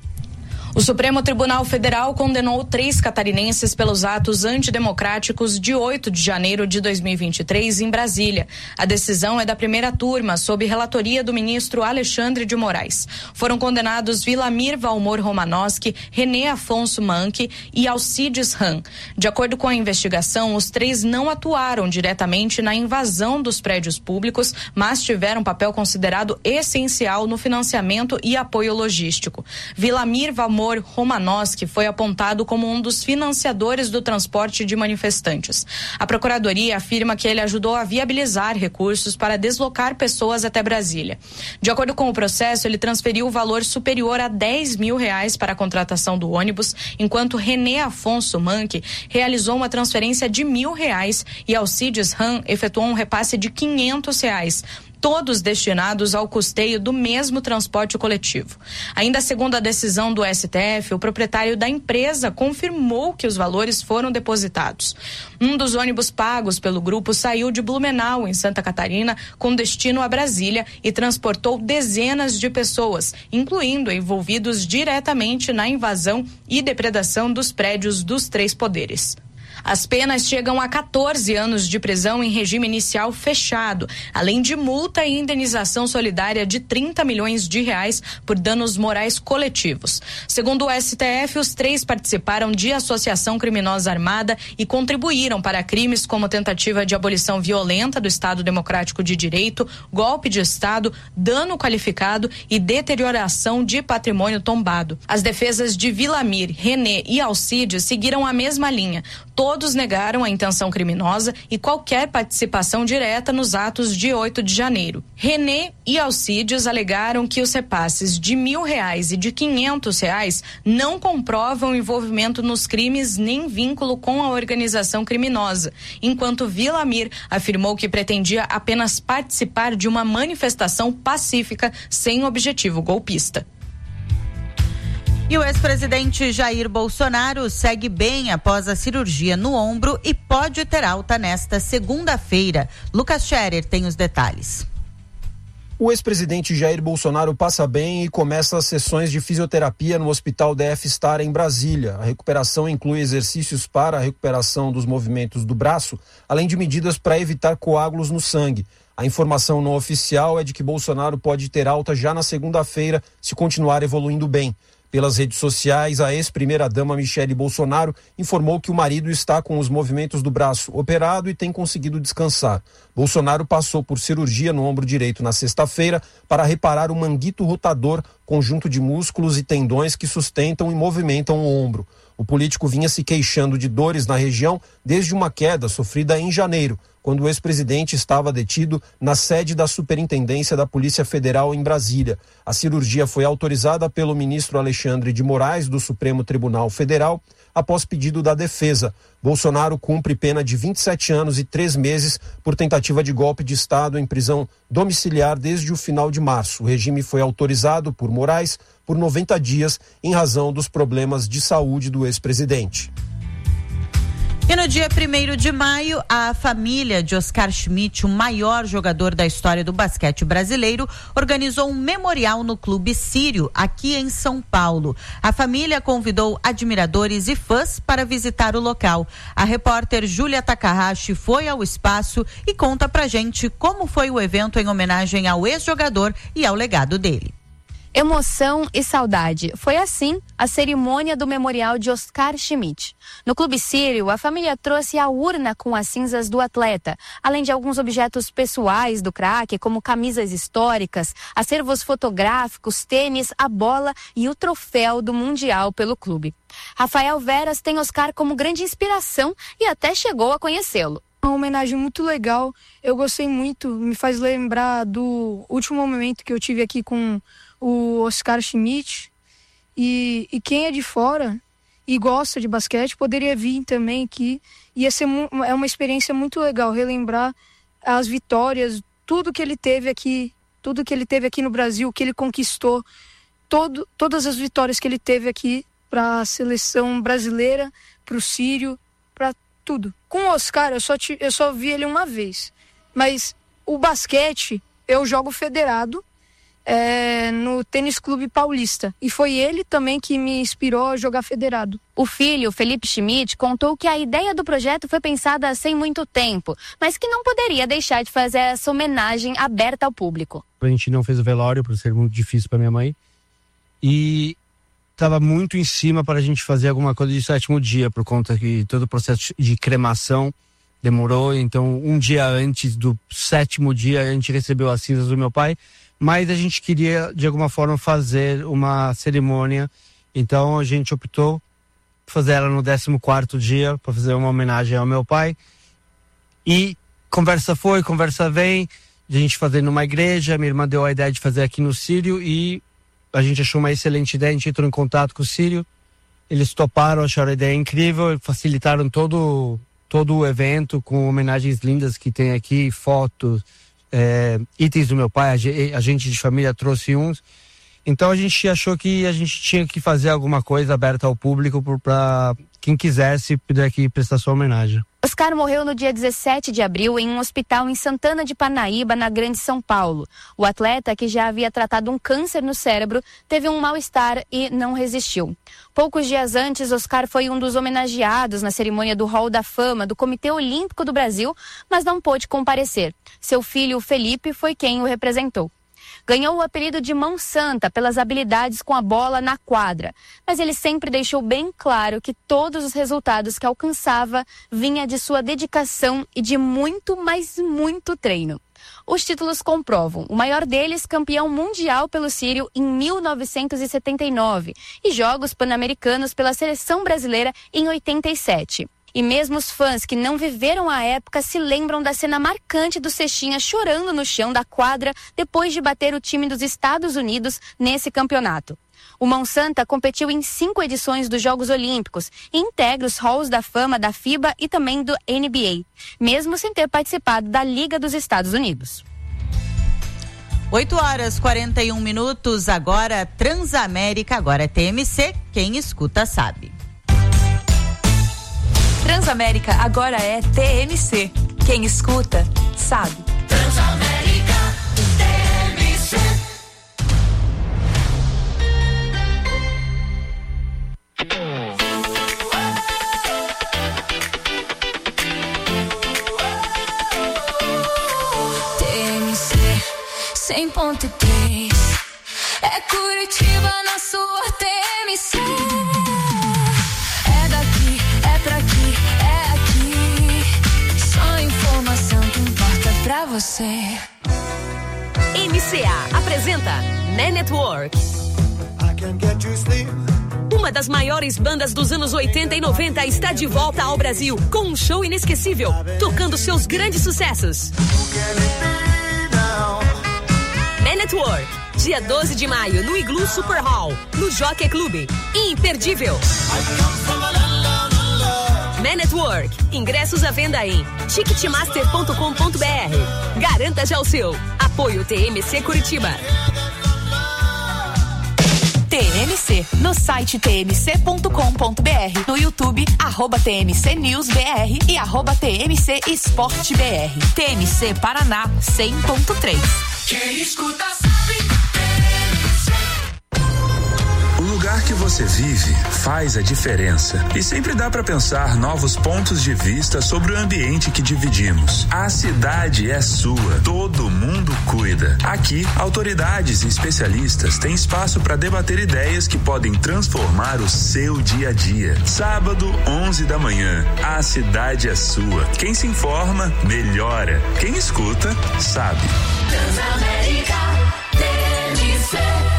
O Supremo Tribunal Federal condenou 3 catarinenses pelos atos antidemocráticos de 8 de janeiro de 2023 em Brasília. A decisão é da primeira turma, sob relatoria do ministro Alexandre de Moraes. Foram condenados Vilamir Valmor Romanowski, René Afonso Manque e Alcides Ram. De acordo com a investigação, os 3 não atuaram diretamente na invasão dos prédios públicos, mas tiveram papel considerado essencial no financiamento e apoio logístico. Vilamir Valmor Romanowski foi apontado como um dos financiadores do transporte de manifestantes. A Procuradoria afirma que ele ajudou a viabilizar recursos para deslocar pessoas até Brasília. De acordo com o processo, ele transferiu o valor superior a R$10 mil para a contratação do ônibus, enquanto René Afonso Manque realizou uma transferência de R$1.000 e Alcides Ram efetuou um repasse de R$500. Todos destinados ao custeio do mesmo transporte coletivo. Ainda segundo a decisão do STF, o proprietário da empresa confirmou que os valores foram depositados. Um dos ônibus pagos pelo grupo saiu de Blumenau, em Santa Catarina, com destino a Brasília e transportou dezenas de pessoas, incluindo envolvidos diretamente na invasão e depredação dos prédios dos 3 poderes. As penas chegam a 14 anos de prisão em regime inicial fechado, além de multa e indenização solidária de R$30 milhões por danos morais coletivos. Segundo o STF, os 3 participaram de associação criminosa armada e contribuíram para crimes como tentativa de abolição violenta do Estado Democrático de Direito, golpe de Estado, dano qualificado e deterioração de patrimônio tombado. As defesas de Vilamir, René e Alcides seguiram a mesma linha. Todos negaram a intenção criminosa e qualquer participação direta nos atos de 8 de janeiro. René e Alcides alegaram que os repasses de R$1.000 e de R$500 não comprovam envolvimento nos crimes nem vínculo com a organização criminosa, enquanto Vilamir afirmou que pretendia apenas participar de uma manifestação pacífica sem objetivo golpista. E o ex-presidente Jair Bolsonaro segue bem após a cirurgia no ombro e pode ter alta nesta segunda-feira. Lucas Scherer tem os detalhes. O ex-presidente Jair Bolsonaro passa bem e começa as sessões de fisioterapia no Hospital DF-Star em Brasília. A recuperação inclui exercícios para a recuperação dos movimentos do braço, além de medidas para evitar coágulos no sangue. A informação não oficial é de que Bolsonaro pode ter alta já na segunda-feira se continuar evoluindo bem. Pelas redes sociais, a ex-primeira-dama Michele Bolsonaro informou que o marido está com os movimentos do braço operado e tem conseguido descansar. Bolsonaro passou por cirurgia no ombro direito na sexta-feira para reparar o manguito rotador, conjunto de músculos e tendões que sustentam e movimentam o ombro. O político vinha se queixando de dores na região desde uma queda sofrida em janeiro, quando o ex-presidente estava detido na sede da Superintendência da Polícia Federal em Brasília. A cirurgia foi autorizada pelo ministro Alexandre de Moraes, do Supremo Tribunal Federal, após pedido da defesa. Bolsonaro cumpre pena de 27 anos e 3 meses por tentativa de golpe de Estado em prisão domiciliar desde o final de março. O regime foi autorizado por Moraes por 90 dias em razão dos problemas de saúde do ex-presidente. E no dia 1º de maio, a família de Oscar Schmidt, o maior jogador da história do basquete brasileiro, organizou um memorial no Clube Sírio, aqui em São Paulo. A família convidou admiradores e fãs para visitar o local. A repórter Júlia Takahashi foi ao espaço e conta pra gente como foi o evento em homenagem ao ex-jogador e ao legado dele. Emoção e saudade. Foi assim a cerimônia do memorial de Oscar Schmidt. No Clube Sírio, a família trouxe a urna com as cinzas do atleta, além de alguns objetos pessoais do craque, como camisas históricas, acervos fotográficos, tênis, a bola e o troféu do Mundial pelo clube. Rafael Veras tem Oscar como grande inspiração e até chegou a conhecê-lo. Uma homenagem muito legal, eu gostei muito, me faz lembrar do último momento que eu tive aqui com o Oscar Schmidt, e quem é de fora e gosta de basquete poderia vir também, que ia ser é uma experiência muito legal, relembrar as vitórias, tudo que ele teve aqui no Brasil, que ele conquistou, todas as vitórias que ele teve aqui para a seleção brasileira, para o Sírio, para tudo. Com o Oscar, eu só vi ele uma vez, mas o basquete eu jogo federado, no Tênis Clube Paulista. E foi ele também que me inspirou a jogar federado. O filho, Felipe Schmidt, contou que a ideia do projeto foi pensada sem muito tempo, mas que não poderia deixar de fazer essa homenagem aberta ao público. A gente não fez o velório por ser muito difícil para minha mãe. E estava muito em cima para a gente fazer alguma coisa de 7º dia, por conta que todo o processo de cremação demorou. Então, um dia antes do 7º dia, a gente recebeu as cinzas do meu pai. Mas a gente queria, de alguma forma, fazer uma cerimônia. Então a gente optou por fazer ela no 14º dia, para fazer uma homenagem ao meu pai. E conversa foi, conversa vem, de a gente fazer numa igreja. Minha irmã deu a ideia de fazer aqui no Sírio e a gente achou uma excelente ideia. A gente entrou em contato com o Sírio. Eles toparam, acharam a ideia incrível, facilitaram todo o evento com homenagens lindas que tem aqui, fotos, itens do meu pai, a gente de família trouxe uns. Então a gente achou que a gente tinha que fazer alguma coisa aberta ao público para quem quisesse puder aqui prestar sua homenagem. Oscar morreu no dia 17 de abril em um hospital em Santana de Parnaíba, na Grande São Paulo. O atleta, que já havia tratado um câncer no cérebro, teve um mal-estar e não resistiu. Poucos dias antes, Oscar foi um dos homenageados na cerimônia do Hall da Fama do Comitê Olímpico do Brasil, mas não pôde comparecer. Seu filho, Felipe, foi quem o representou. Ganhou o apelido de Mão Santa pelas habilidades com a bola na quadra, mas ele sempre deixou bem claro que todos os resultados que alcançava vinha de sua dedicação e de muito, mas muito treino. Os títulos comprovam, o maior deles campeão mundial pelo Sírio em 1979 e Jogos Pan-Americanos pela seleção brasileira em 87. E mesmo os fãs que não viveram a época se lembram da cena marcante do Cestinha chorando no chão da quadra depois de bater o time dos Estados Unidos nesse campeonato. O Mão Santa competiu em 5 edições dos Jogos Olímpicos e integra os halls da fama da FIBA e também do NBA, mesmo sem ter participado da Liga dos Estados Unidos. 8h41, agora Transamérica, agora é TMC, quem escuta sabe. Transamérica agora é TMC. Quem escuta, sabe. Transamérica, TMC. TMC 100.3 é Curitiba na sua TMC. É daqui, é pra aqui, é aqui. Só informação que importa pra você. MCA apresenta Man at Work. Uma das maiores bandas dos anos 80 e 90 está de volta ao Brasil com um show inesquecível, tocando seus grandes sucessos. Man at Work, dia 12 de maio, no Igloo Super Hall, no Jockey Club. Imperdível. Man at Work, ingressos à venda em ticketmaster.com.br. Garanta já o seu. Apoio TMC Curitiba. TMC, no site tmc.com.br, no YouTube, @TMC News BR e @TMC Esporte BR. TMC Paraná 100.3. Quem escuta sabe. O lugar que você vive faz a diferença e sempre dá para pensar novos pontos de vista sobre o ambiente que dividimos. A cidade é sua, todo mundo cuida. Aqui, autoridades e especialistas têm espaço para debater ideias que podem transformar o seu dia a dia. Sábado, 11 da manhã, a cidade é sua. Quem se informa, melhora. Quem escuta, sabe. Transamérica, TMC.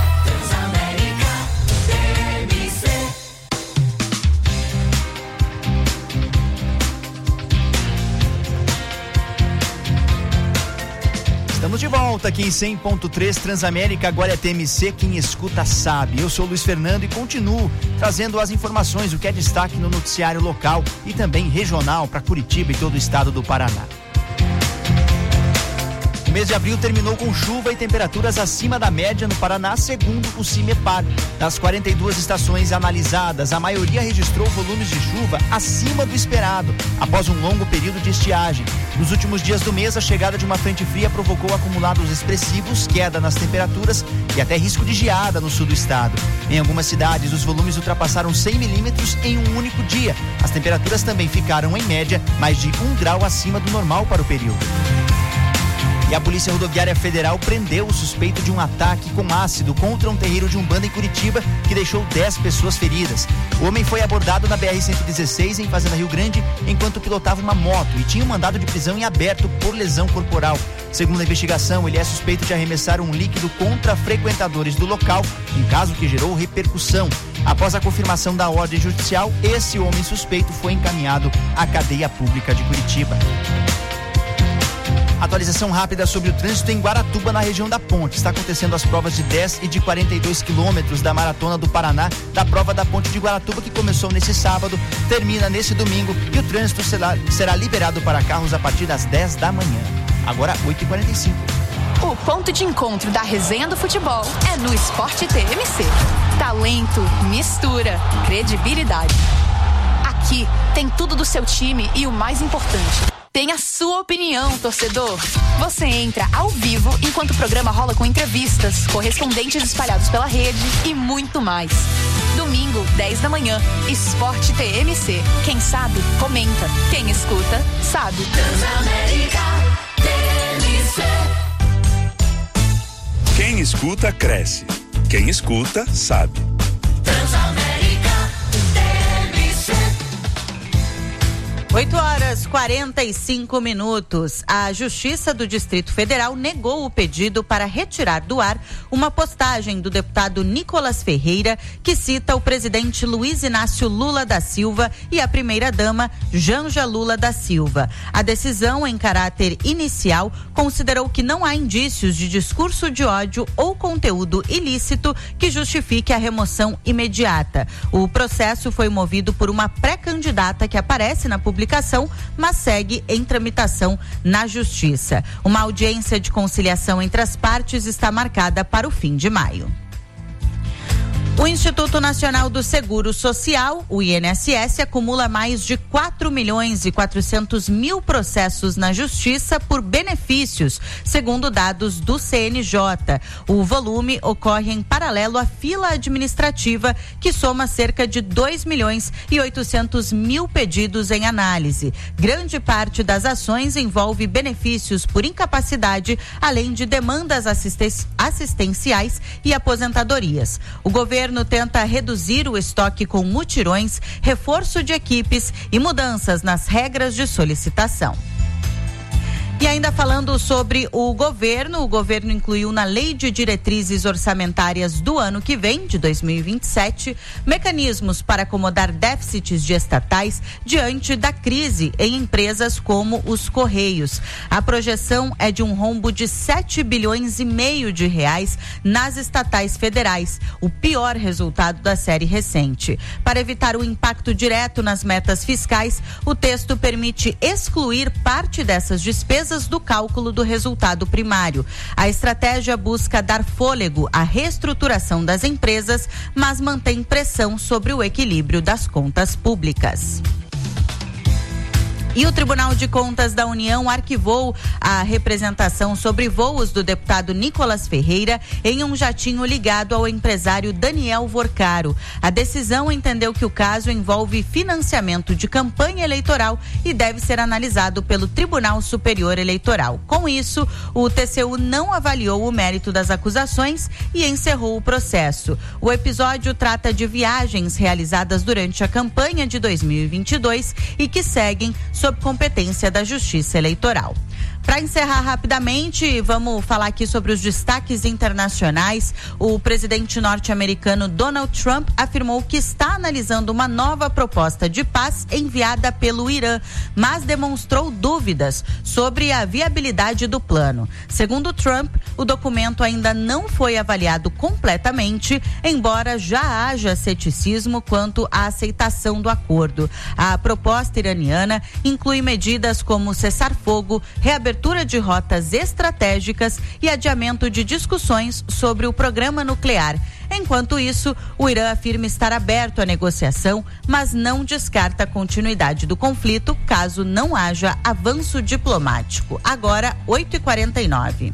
Estamos de volta aqui em 100.3 Transamérica, agora é TMC, quem escuta sabe. Eu sou o Luiz Fernando e continuo trazendo as informações, o que é destaque no noticiário local e também regional para Curitiba e todo o estado do Paraná. O mês de abril terminou com chuva e temperaturas acima da média no Paraná, segundo o CIMEPAR. Das 42 estações analisadas, a maioria registrou volumes de chuva acima do esperado, após um longo período de estiagem. Nos últimos dias do mês, a chegada de uma frente fria provocou acumulados expressivos, queda nas temperaturas e até risco de geada no sul do estado. Em algumas cidades, os volumes ultrapassaram 100 milímetros em um único dia. As temperaturas também ficaram, em média, mais de 1 grau acima do normal para o período. E a Polícia Rodoviária Federal prendeu o suspeito de um ataque com ácido contra um terreiro de Umbanda em Curitiba, que deixou 10 pessoas feridas. O homem foi abordado na BR-116 em Fazenda Rio Grande, enquanto pilotava uma moto e tinha um mandado de prisão em aberto por lesão corporal. Segundo a investigação, ele é suspeito de arremessar um líquido contra frequentadores do local, um caso que gerou repercussão. Após a confirmação da ordem judicial, esse homem suspeito foi encaminhado à cadeia pública de Curitiba. Atualização rápida sobre o trânsito em Guaratuba, na região da Ponte. Está acontecendo as provas de 10 e de 42 quilômetros da Maratona do Paraná, da prova da Ponte de Guaratuba, que começou nesse sábado, termina nesse domingo e o trânsito será liberado para carros a partir das 10 da manhã. Agora, 8h45. O ponto de encontro da resenha do futebol é no Esporte TMC. Talento, mistura, credibilidade. Aqui tem tudo do seu time e o mais importante, tem a sua opinião, torcedor. Você entra ao vivo enquanto o programa rola com entrevistas, correspondentes espalhados pela rede e muito mais. Domingo, 10 da manhã, Esporte TMC. Quem sabe, comenta. Quem escuta, sabe. Transamérica, TMC. Quem escuta, cresce. Quem escuta, sabe. Transamérica, 8h45. A Justiça do Distrito Federal negou o pedido para retirar do ar uma postagem do deputado Nicolas Ferreira, que cita o presidente Luiz Inácio Lula da Silva e a primeira-dama Janja Lula da Silva. A decisão, em caráter inicial, considerou que não há indícios de discurso de ódio ou conteúdo ilícito que justifique a remoção imediata. O processo foi movido por uma pré-candidata que aparece na publicação, mas segue em tramitação na Justiça. Uma audiência de conciliação entre as partes está marcada para o fim de maio. O Instituto Nacional do Seguro Social, o INSS, acumula mais de 4.400.000 processos na Justiça por benefícios, segundo dados do CNJ. O volume ocorre em paralelo à fila administrativa, que soma cerca de 2.800.000 pedidos em análise. Grande parte das ações envolve benefícios por incapacidade, além de demandas assistenciais e aposentadorias. O governo tenta reduzir o estoque com mutirões, reforço de equipes e mudanças nas regras de solicitação. E ainda falando sobre o governo incluiu na Lei de Diretrizes Orçamentárias do ano que vem, de 2027, mecanismos para acomodar déficits de estatais diante da crise em empresas como os Correios. A projeção é de um rombo de 7,5 bilhões de reais nas estatais federais, o pior resultado da série recente. Para evitar o impacto direto nas metas fiscais, o texto permite excluir parte dessas despesas incertezas do cálculo do resultado primário. A estratégia busca dar fôlego à reestruturação das empresas, mas mantém pressão sobre o equilíbrio das contas públicas. E o Tribunal de Contas da União arquivou a representação sobre voos do deputado Nicolas Ferreira em um jatinho ligado ao empresário Daniel Vorcaro. A decisão entendeu que o caso envolve financiamento de campanha eleitoral e deve ser analisado pelo Tribunal Superior Eleitoral. Com isso, o TCU não avaliou o mérito das acusações e encerrou o processo. O episódio trata de viagens realizadas durante a campanha de 2022 e que seguem sob competência da Justiça Eleitoral. Para encerrar rapidamente, vamos falar aqui sobre os destaques internacionais. O presidente norte-americano Donald Trump afirmou que está analisando uma nova proposta de paz enviada pelo Irã, mas demonstrou dúvidas sobre a viabilidade do plano. Segundo Trump, o documento ainda não foi avaliado completamente, embora já haja ceticismo quanto à aceitação do acordo. A proposta iraniana inclui medidas como cessar-fogo, reabertura de rotas estratégicas e adiamento de discussões sobre o programa nuclear. Enquanto isso, o Irã afirma estar aberto à negociação, mas não descarta a continuidade do conflito caso não haja avanço diplomático. Agora, 8h49.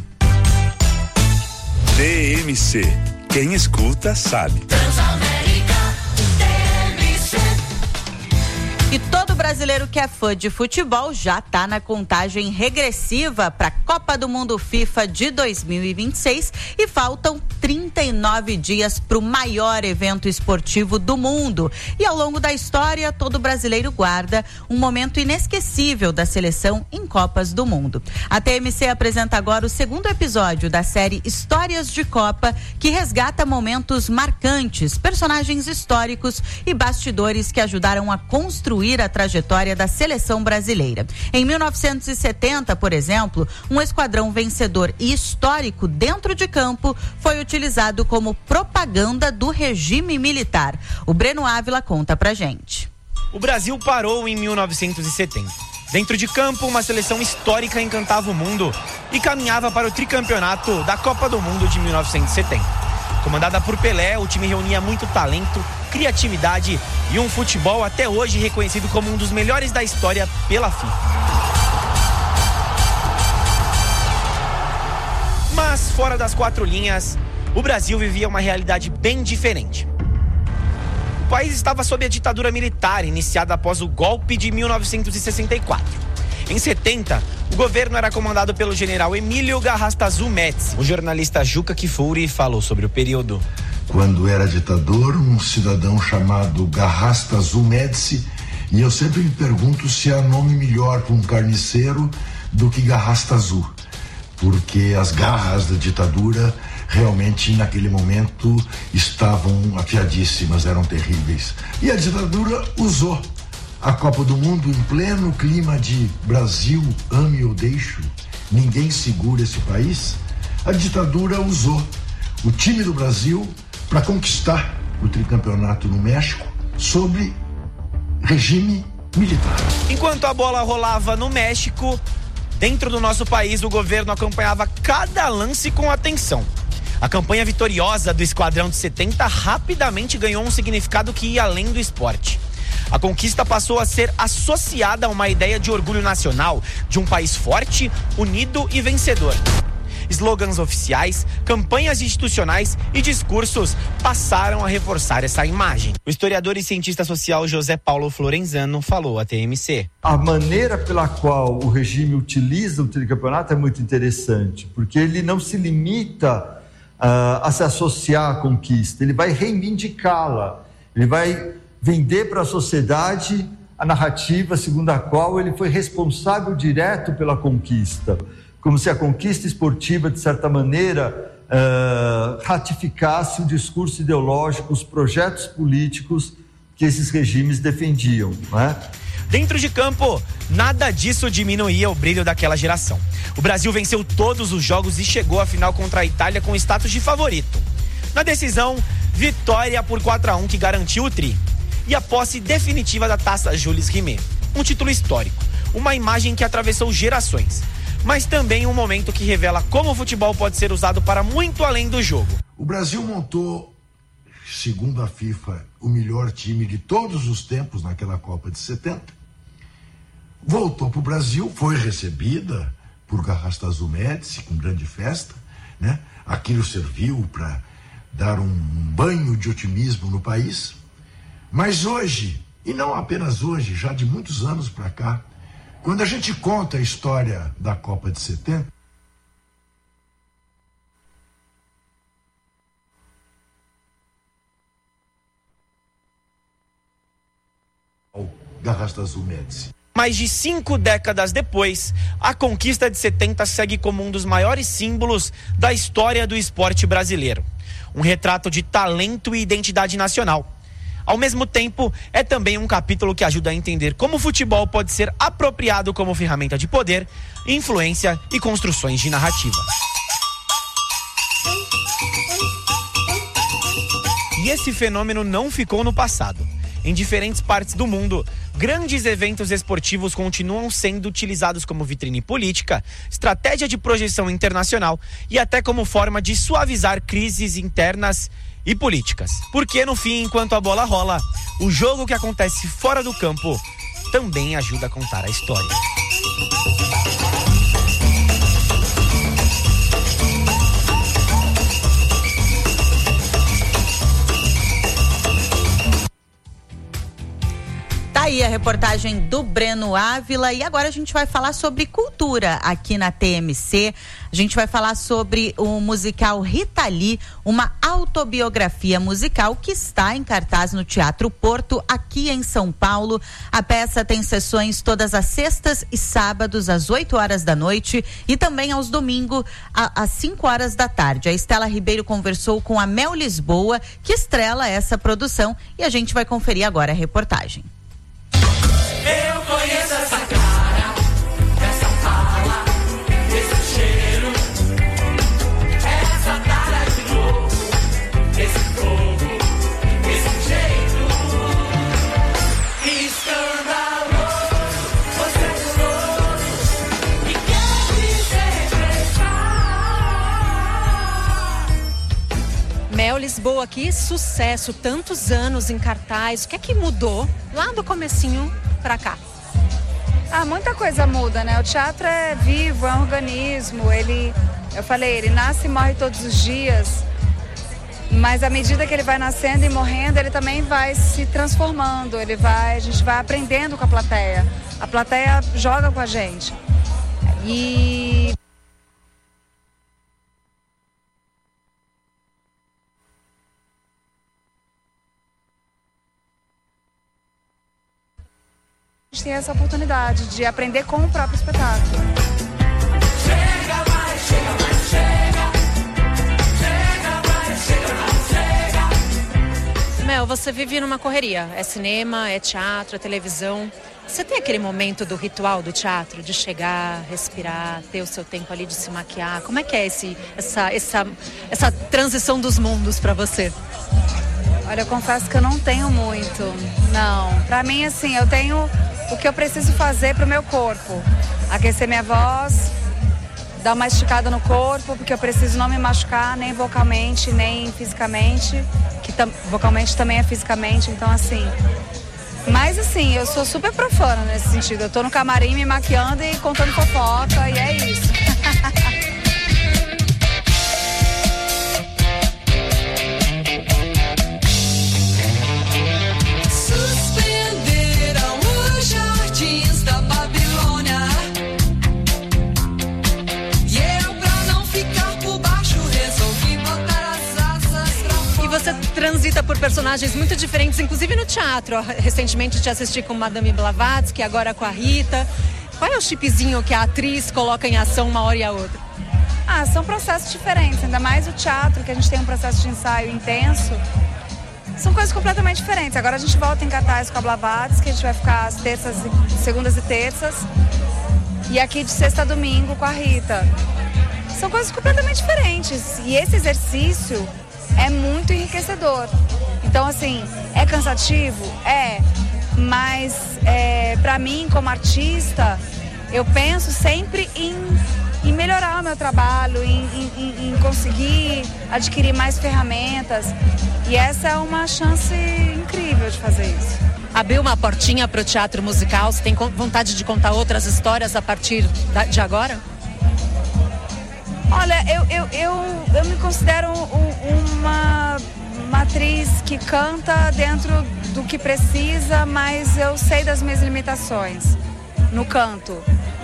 TMC. Quem escuta sabe. E todo brasileiro que é fã de futebol já está na contagem regressiva para a Copa do Mundo FIFA de 2026 e faltam 39 dias para o maior evento esportivo do mundo. E ao longo da história, todo brasileiro guarda um momento inesquecível da seleção em Copas do Mundo. A TMC apresenta agora o segundo episódio da série Histórias de Copa, que resgata momentos marcantes, personagens históricos e bastidores que ajudaram a construir a trajetória da seleção brasileira. Em 1970, por exemplo, um esquadrão vencedor e histórico dentro de campo foi utilizado como propaganda do regime militar. O Breno Ávila conta pra gente. O Brasil parou em 1970. Dentro de campo, uma seleção histórica encantava o mundo e caminhava para o tricampeonato da Copa do Mundo de 1970. Comandada por Pelé, o time reunia muito talento, criatividade e um futebol até hoje reconhecido como um dos melhores da história pela FIFA. Mas, fora das quatro linhas, o Brasil vivia uma realidade bem diferente. O país estava sob a ditadura militar, iniciada após o golpe de 1964. Em 70, o governo era comandado pelo general Emílio Garrastazu Médici. O jornalista Juca Kfouri falou sobre o período. Quando era ditador, um cidadão chamado Garrastazu Médici, e eu sempre me pergunto se há nome melhor para um carniceiro do que Garrastazu, porque as garras da ditadura realmente naquele momento estavam afiadíssimas, eram terríveis. E a ditadura usou a Copa do Mundo em pleno clima de Brasil, ame ou deixo, ninguém segura esse país. A ditadura usou o time do Brasil para conquistar o tricampeonato no México sob regime militar. Enquanto a bola rolava no México, dentro do nosso país o governo acompanhava cada lance com atenção. A campanha vitoriosa do Esquadrão de 70 rapidamente ganhou um significado que ia além do esporte. A conquista passou a ser associada a uma ideia de orgulho nacional, de um país forte, unido e vencedor. Slogans oficiais, campanhas institucionais e discursos passaram a reforçar essa imagem. O historiador e cientista social José Paulo Florenzano falou à TMC. A maneira pela qual o regime utiliza o tricampeonato é muito interessante, porque ele não se limita a se associar à conquista, ele vai reivindicá-la, ele vai vender para a sociedade a narrativa segundo a qual ele foi responsável direto pela conquista, como se a conquista esportiva, de certa maneira, ratificasse o discurso ideológico, os projetos políticos que esses regimes defendiam, não é? Dentro de campo, nada disso diminuía o brilho daquela geração. O Brasil venceu todos os jogos e chegou à final contra a Itália com status de favorito. Na decisão, vitória por 4-1 que garantiu o tri. E a posse definitiva da Taça Jules Rimet. Um título histórico, uma imagem que atravessou gerações. mas também um momento que revela como o futebol pode ser usado para muito além do jogo. O Brasil montou, segundo a FIFA, o melhor time de todos os tempos naquela Copa de 70. Voltou para o Brasil, foi recebida por Garrastazu Médici com grande festa, né? Aquilo serviu para dar um banho de otimismo no país. Mas hoje, e não apenas hoje, já de muitos anos para cá, quando a gente conta a história da Copa de 70, Garrastazu Médici. Mais de 5 décadas depois, a conquista de 70 segue como um dos maiores símbolos da história do esporte brasileiro. Um retrato de talento e identidade nacional. Ao mesmo tempo, é também um capítulo que ajuda a entender como o futebol pode ser apropriado como ferramenta de poder, influência e construções de narrativa. E esse fenômeno não ficou no passado. Em diferentes partes do mundo, grandes eventos esportivos continuam sendo utilizados como vitrine política, estratégia de projeção internacional e até como forma de suavizar crises internas e políticas. Porque no fim, enquanto a bola rola, o jogo que acontece fora do campo também ajuda a contar a história. Aí a reportagem do Breno Ávila, e agora a gente vai falar sobre cultura aqui na TMC. A gente vai falar sobre o musical Rita Lee, uma autobiografia musical que está em cartaz no Teatro Porto, aqui em São Paulo. A peça tem sessões todas as sextas e sábados às 8 horas da noite e também aos domingos às 5 horas da tarde. A Estela Ribeiro conversou com a Mel Lisboa, que estrela essa produção, e a gente vai conferir agora a reportagem. Eu conheço essa cara, essa fala, esse cheiro, essa cara de novo, esse fogo, esse jeito escandaloso, você é guloso e quer me sequestrar. Mel Lisboa, que sucesso, tantos anos em cartaz. O que é que mudou lá do comecinho pra cá? Muita coisa muda, né? O teatro é vivo, é um organismo, ele nasce e morre todos os dias, mas à medida que ele vai nascendo e morrendo, ele também vai se transformando, a gente vai aprendendo com a plateia joga com a gente. E a gente tem essa oportunidade de aprender com o próprio espetáculo. Chega mais, chega mais, chega. Chega mais, chega mais, chega. Mel, você vive numa correria. É cinema, é teatro, é televisão. Você tem aquele momento do ritual do teatro, de chegar, respirar, ter o seu tempo ali de se maquiar? Como é que é essa transição dos mundos pra você? Olha, eu confesso que eu não tenho muito, não. Pra mim, assim, eu tenho o que eu preciso fazer pro meu corpo. Aquecer minha voz, dar uma esticada no corpo, porque eu preciso não me machucar, nem vocalmente, nem fisicamente, que vocalmente também é fisicamente, então assim... Mas assim, eu sou super profana nesse sentido. Eu tô no camarim me maquiando e contando fofoca, e é isso. Você transita por personagens muito diferentes, inclusive no teatro. Recentemente te assisti com Madame Blavatsky, agora com a Rita. Qual é o chipzinho que a atriz coloca em ação uma hora e a outra? São processos diferentes, ainda mais o teatro, que a gente tem um processo de ensaio intenso. São coisas completamente diferentes. Agora a gente volta em cartaz com a Blavatsky, que a gente vai ficar às segundas e terças. E aqui de sexta a domingo com a Rita. São coisas completamente diferentes. E esse exercício é muito enriquecedor. Então, assim, é cansativo? É. Mas, pra mim, como artista, eu penso sempre em em melhorar o meu trabalho, em conseguir adquirir mais ferramentas. E essa é uma chance incrível de fazer isso. Abriu uma portinha para o teatro musical? Você tem vontade de contar outras histórias a partir de agora? Olha, eu me considero uma atriz que canta dentro do que precisa, mas eu sei das minhas limitações no canto.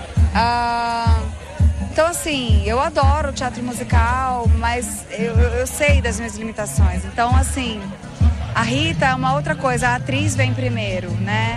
Então, assim, eu adoro o teatro musical, mas eu sei das minhas limitações. Então, assim, a Rita é uma outra coisa, a atriz vem primeiro, né?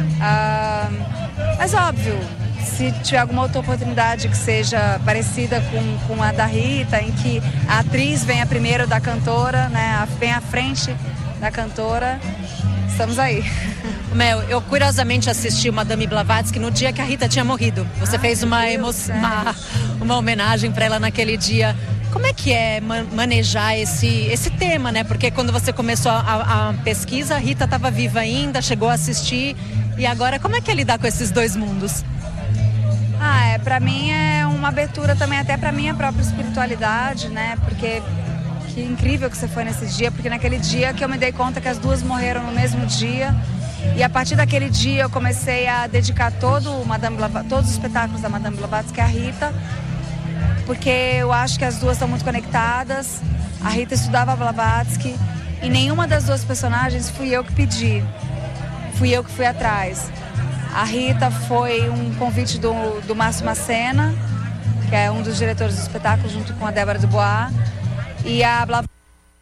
Mas, óbvio, se tiver alguma outra oportunidade que seja parecida com a da Rita, em que a atriz venha primeiro da cantora, né? Vem à frente da cantora, estamos aí. Mel, eu curiosamente assisti o Madame Blavatsky no dia que a Rita tinha morrido. Você fez uma homenagem para ela naquele dia. Como é que é manejar esse tema, né? Porque quando você começou a pesquisa, a Rita estava viva ainda, chegou a assistir. E agora, como é que é lidar com esses dois mundos? Para mim é uma abertura também até para minha própria espiritualidade, né? Porque que incrível que você foi nesse dia, porque naquele dia que eu me dei conta que as duas morreram no mesmo dia. E a partir daquele dia eu comecei a dedicar todos os espetáculos da Madame Blavatsky à Rita, porque eu acho que as duas estão muito conectadas. A Rita estudava Blavatsky e nenhuma das duas personagens fui eu que pedi, fui eu que fui atrás. A Rita foi um convite do Márcio Macena, que é um dos diretores do espetáculo, junto com a Débora Dubois, e a Blavatsky.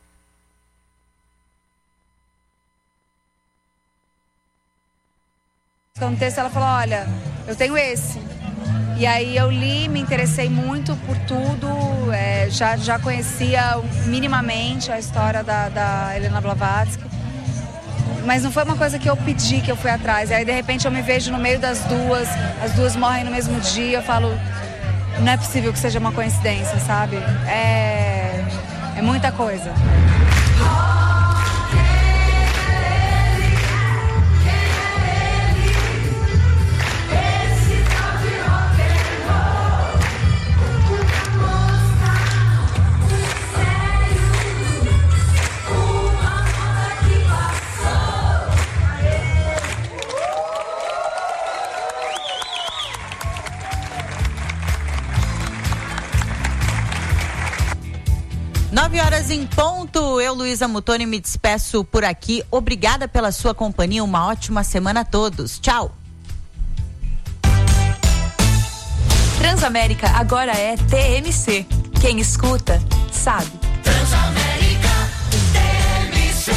No texto ela falou, olha, eu tenho esse. E aí eu li, me interessei muito por tudo, já conhecia minimamente a história da Helena Blavatsky, mas não foi uma coisa que eu pedi, que eu fui atrás. E aí de repente eu me vejo no meio das duas, as duas morrem no mesmo dia, eu falo, não é possível que seja uma coincidência, sabe? É muita coisa. Horas em ponto, eu, Luísa Mutoni, me despeço por aqui. Obrigada pela sua companhia, uma ótima semana a todos. Tchau. Transamérica agora é TMC. Quem escuta, sabe. Transamérica, TMC.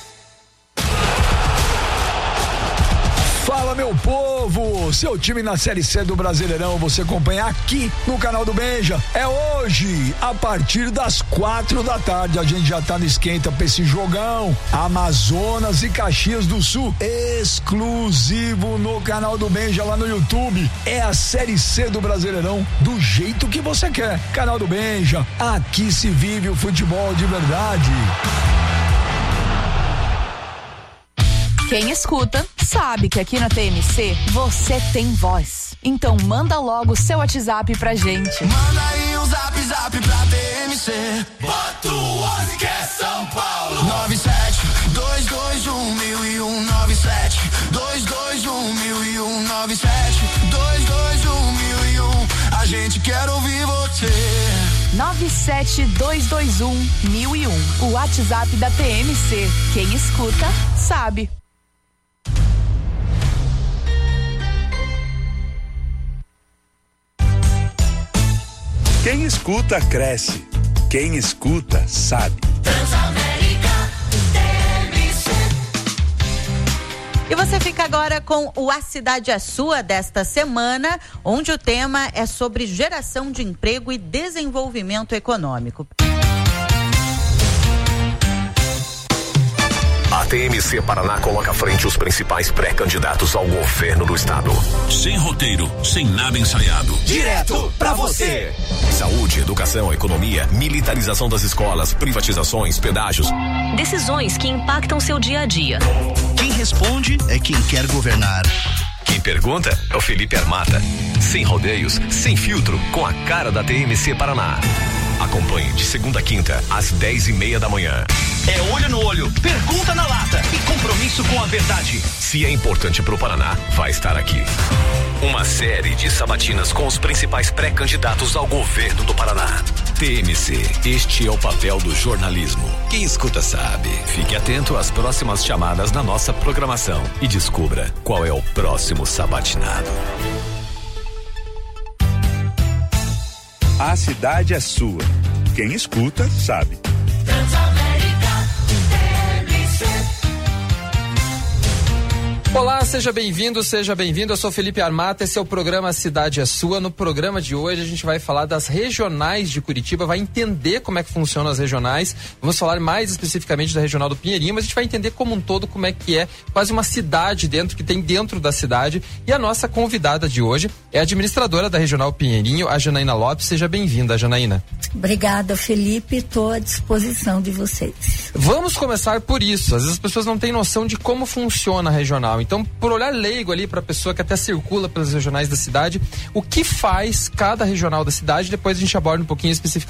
Fala, meu povo! Seu time na Série C do Brasileirão você acompanha aqui no canal do Benja. É hoje, a partir das 4h. A gente já tá no esquenta pra esse jogão. Amazonas e Caxias do Sul, exclusivo no canal do Benja lá no YouTube. É a Série C do Brasileirão do jeito que você quer. Canal do Benja, aqui se vive o futebol de verdade. Quem escuta, sabe que aqui na TMC você tem voz. Então manda logo seu WhatsApp pra gente. Manda aí um zap pra TMC. Bota o 11 que é São Paulo. 97-221-1001. 97-221-1001. 97-221-1001. A gente quer ouvir você. 97-221-1001. O WhatsApp da TMC. Quem escuta, sabe. Quem escuta, cresce. Quem escuta, sabe. Transamérica, TMC. E você fica agora com o A Cidade é Sua desta semana, onde o tema é sobre geração de emprego e desenvolvimento econômico. A TMC Paraná coloca à frente os principais pré-candidatos ao governo do estado. Sem roteiro, sem nada ensaiado. Direto pra você. Saúde, educação, economia, militarização das escolas, privatizações, pedágios. Decisões que impactam seu dia a dia. Quem responde é quem quer governar. Quem pergunta é o Felipe Armata. Sem rodeios, sem filtro, com a cara da TMC Paraná. Acompanhe de segunda a quinta, às 10:30 da manhã. É olho no olho, pergunta na lata e compromisso com a verdade. Se é importante pro Paraná, vai estar aqui. Uma série de sabatinas com os principais pré-candidatos ao governo do Paraná. TMC, este é o papel do jornalismo. Quem escuta sabe. Fique atento às próximas chamadas na nossa programação e descubra qual é o próximo sabatinado. A cidade é sua. Quem escuta sabe. Olá, seja bem-vindo, eu sou Felipe Armata, esse é o programa Cidade é Sua. No programa de hoje a gente vai falar das regionais de Curitiba, vai entender como é que funcionam as regionais, vamos falar mais especificamente da regional do Pinheirinho, mas a gente vai entender como um todo como é que é quase uma cidade dentro, que tem dentro da cidade, e a nossa convidada de hoje é a administradora da regional Pinheirinho, a Janaína Lopes. Seja bem-vinda, Janaína. Obrigada, Felipe, estou à disposição de vocês. Vamos começar por isso, às vezes as pessoas não têm noção de como funciona a regional. Então, por olhar leigo ali para a pessoa que até circula pelas regionais da cidade, o que faz cada regional da cidade? Depois a gente aborda um pouquinho especificamente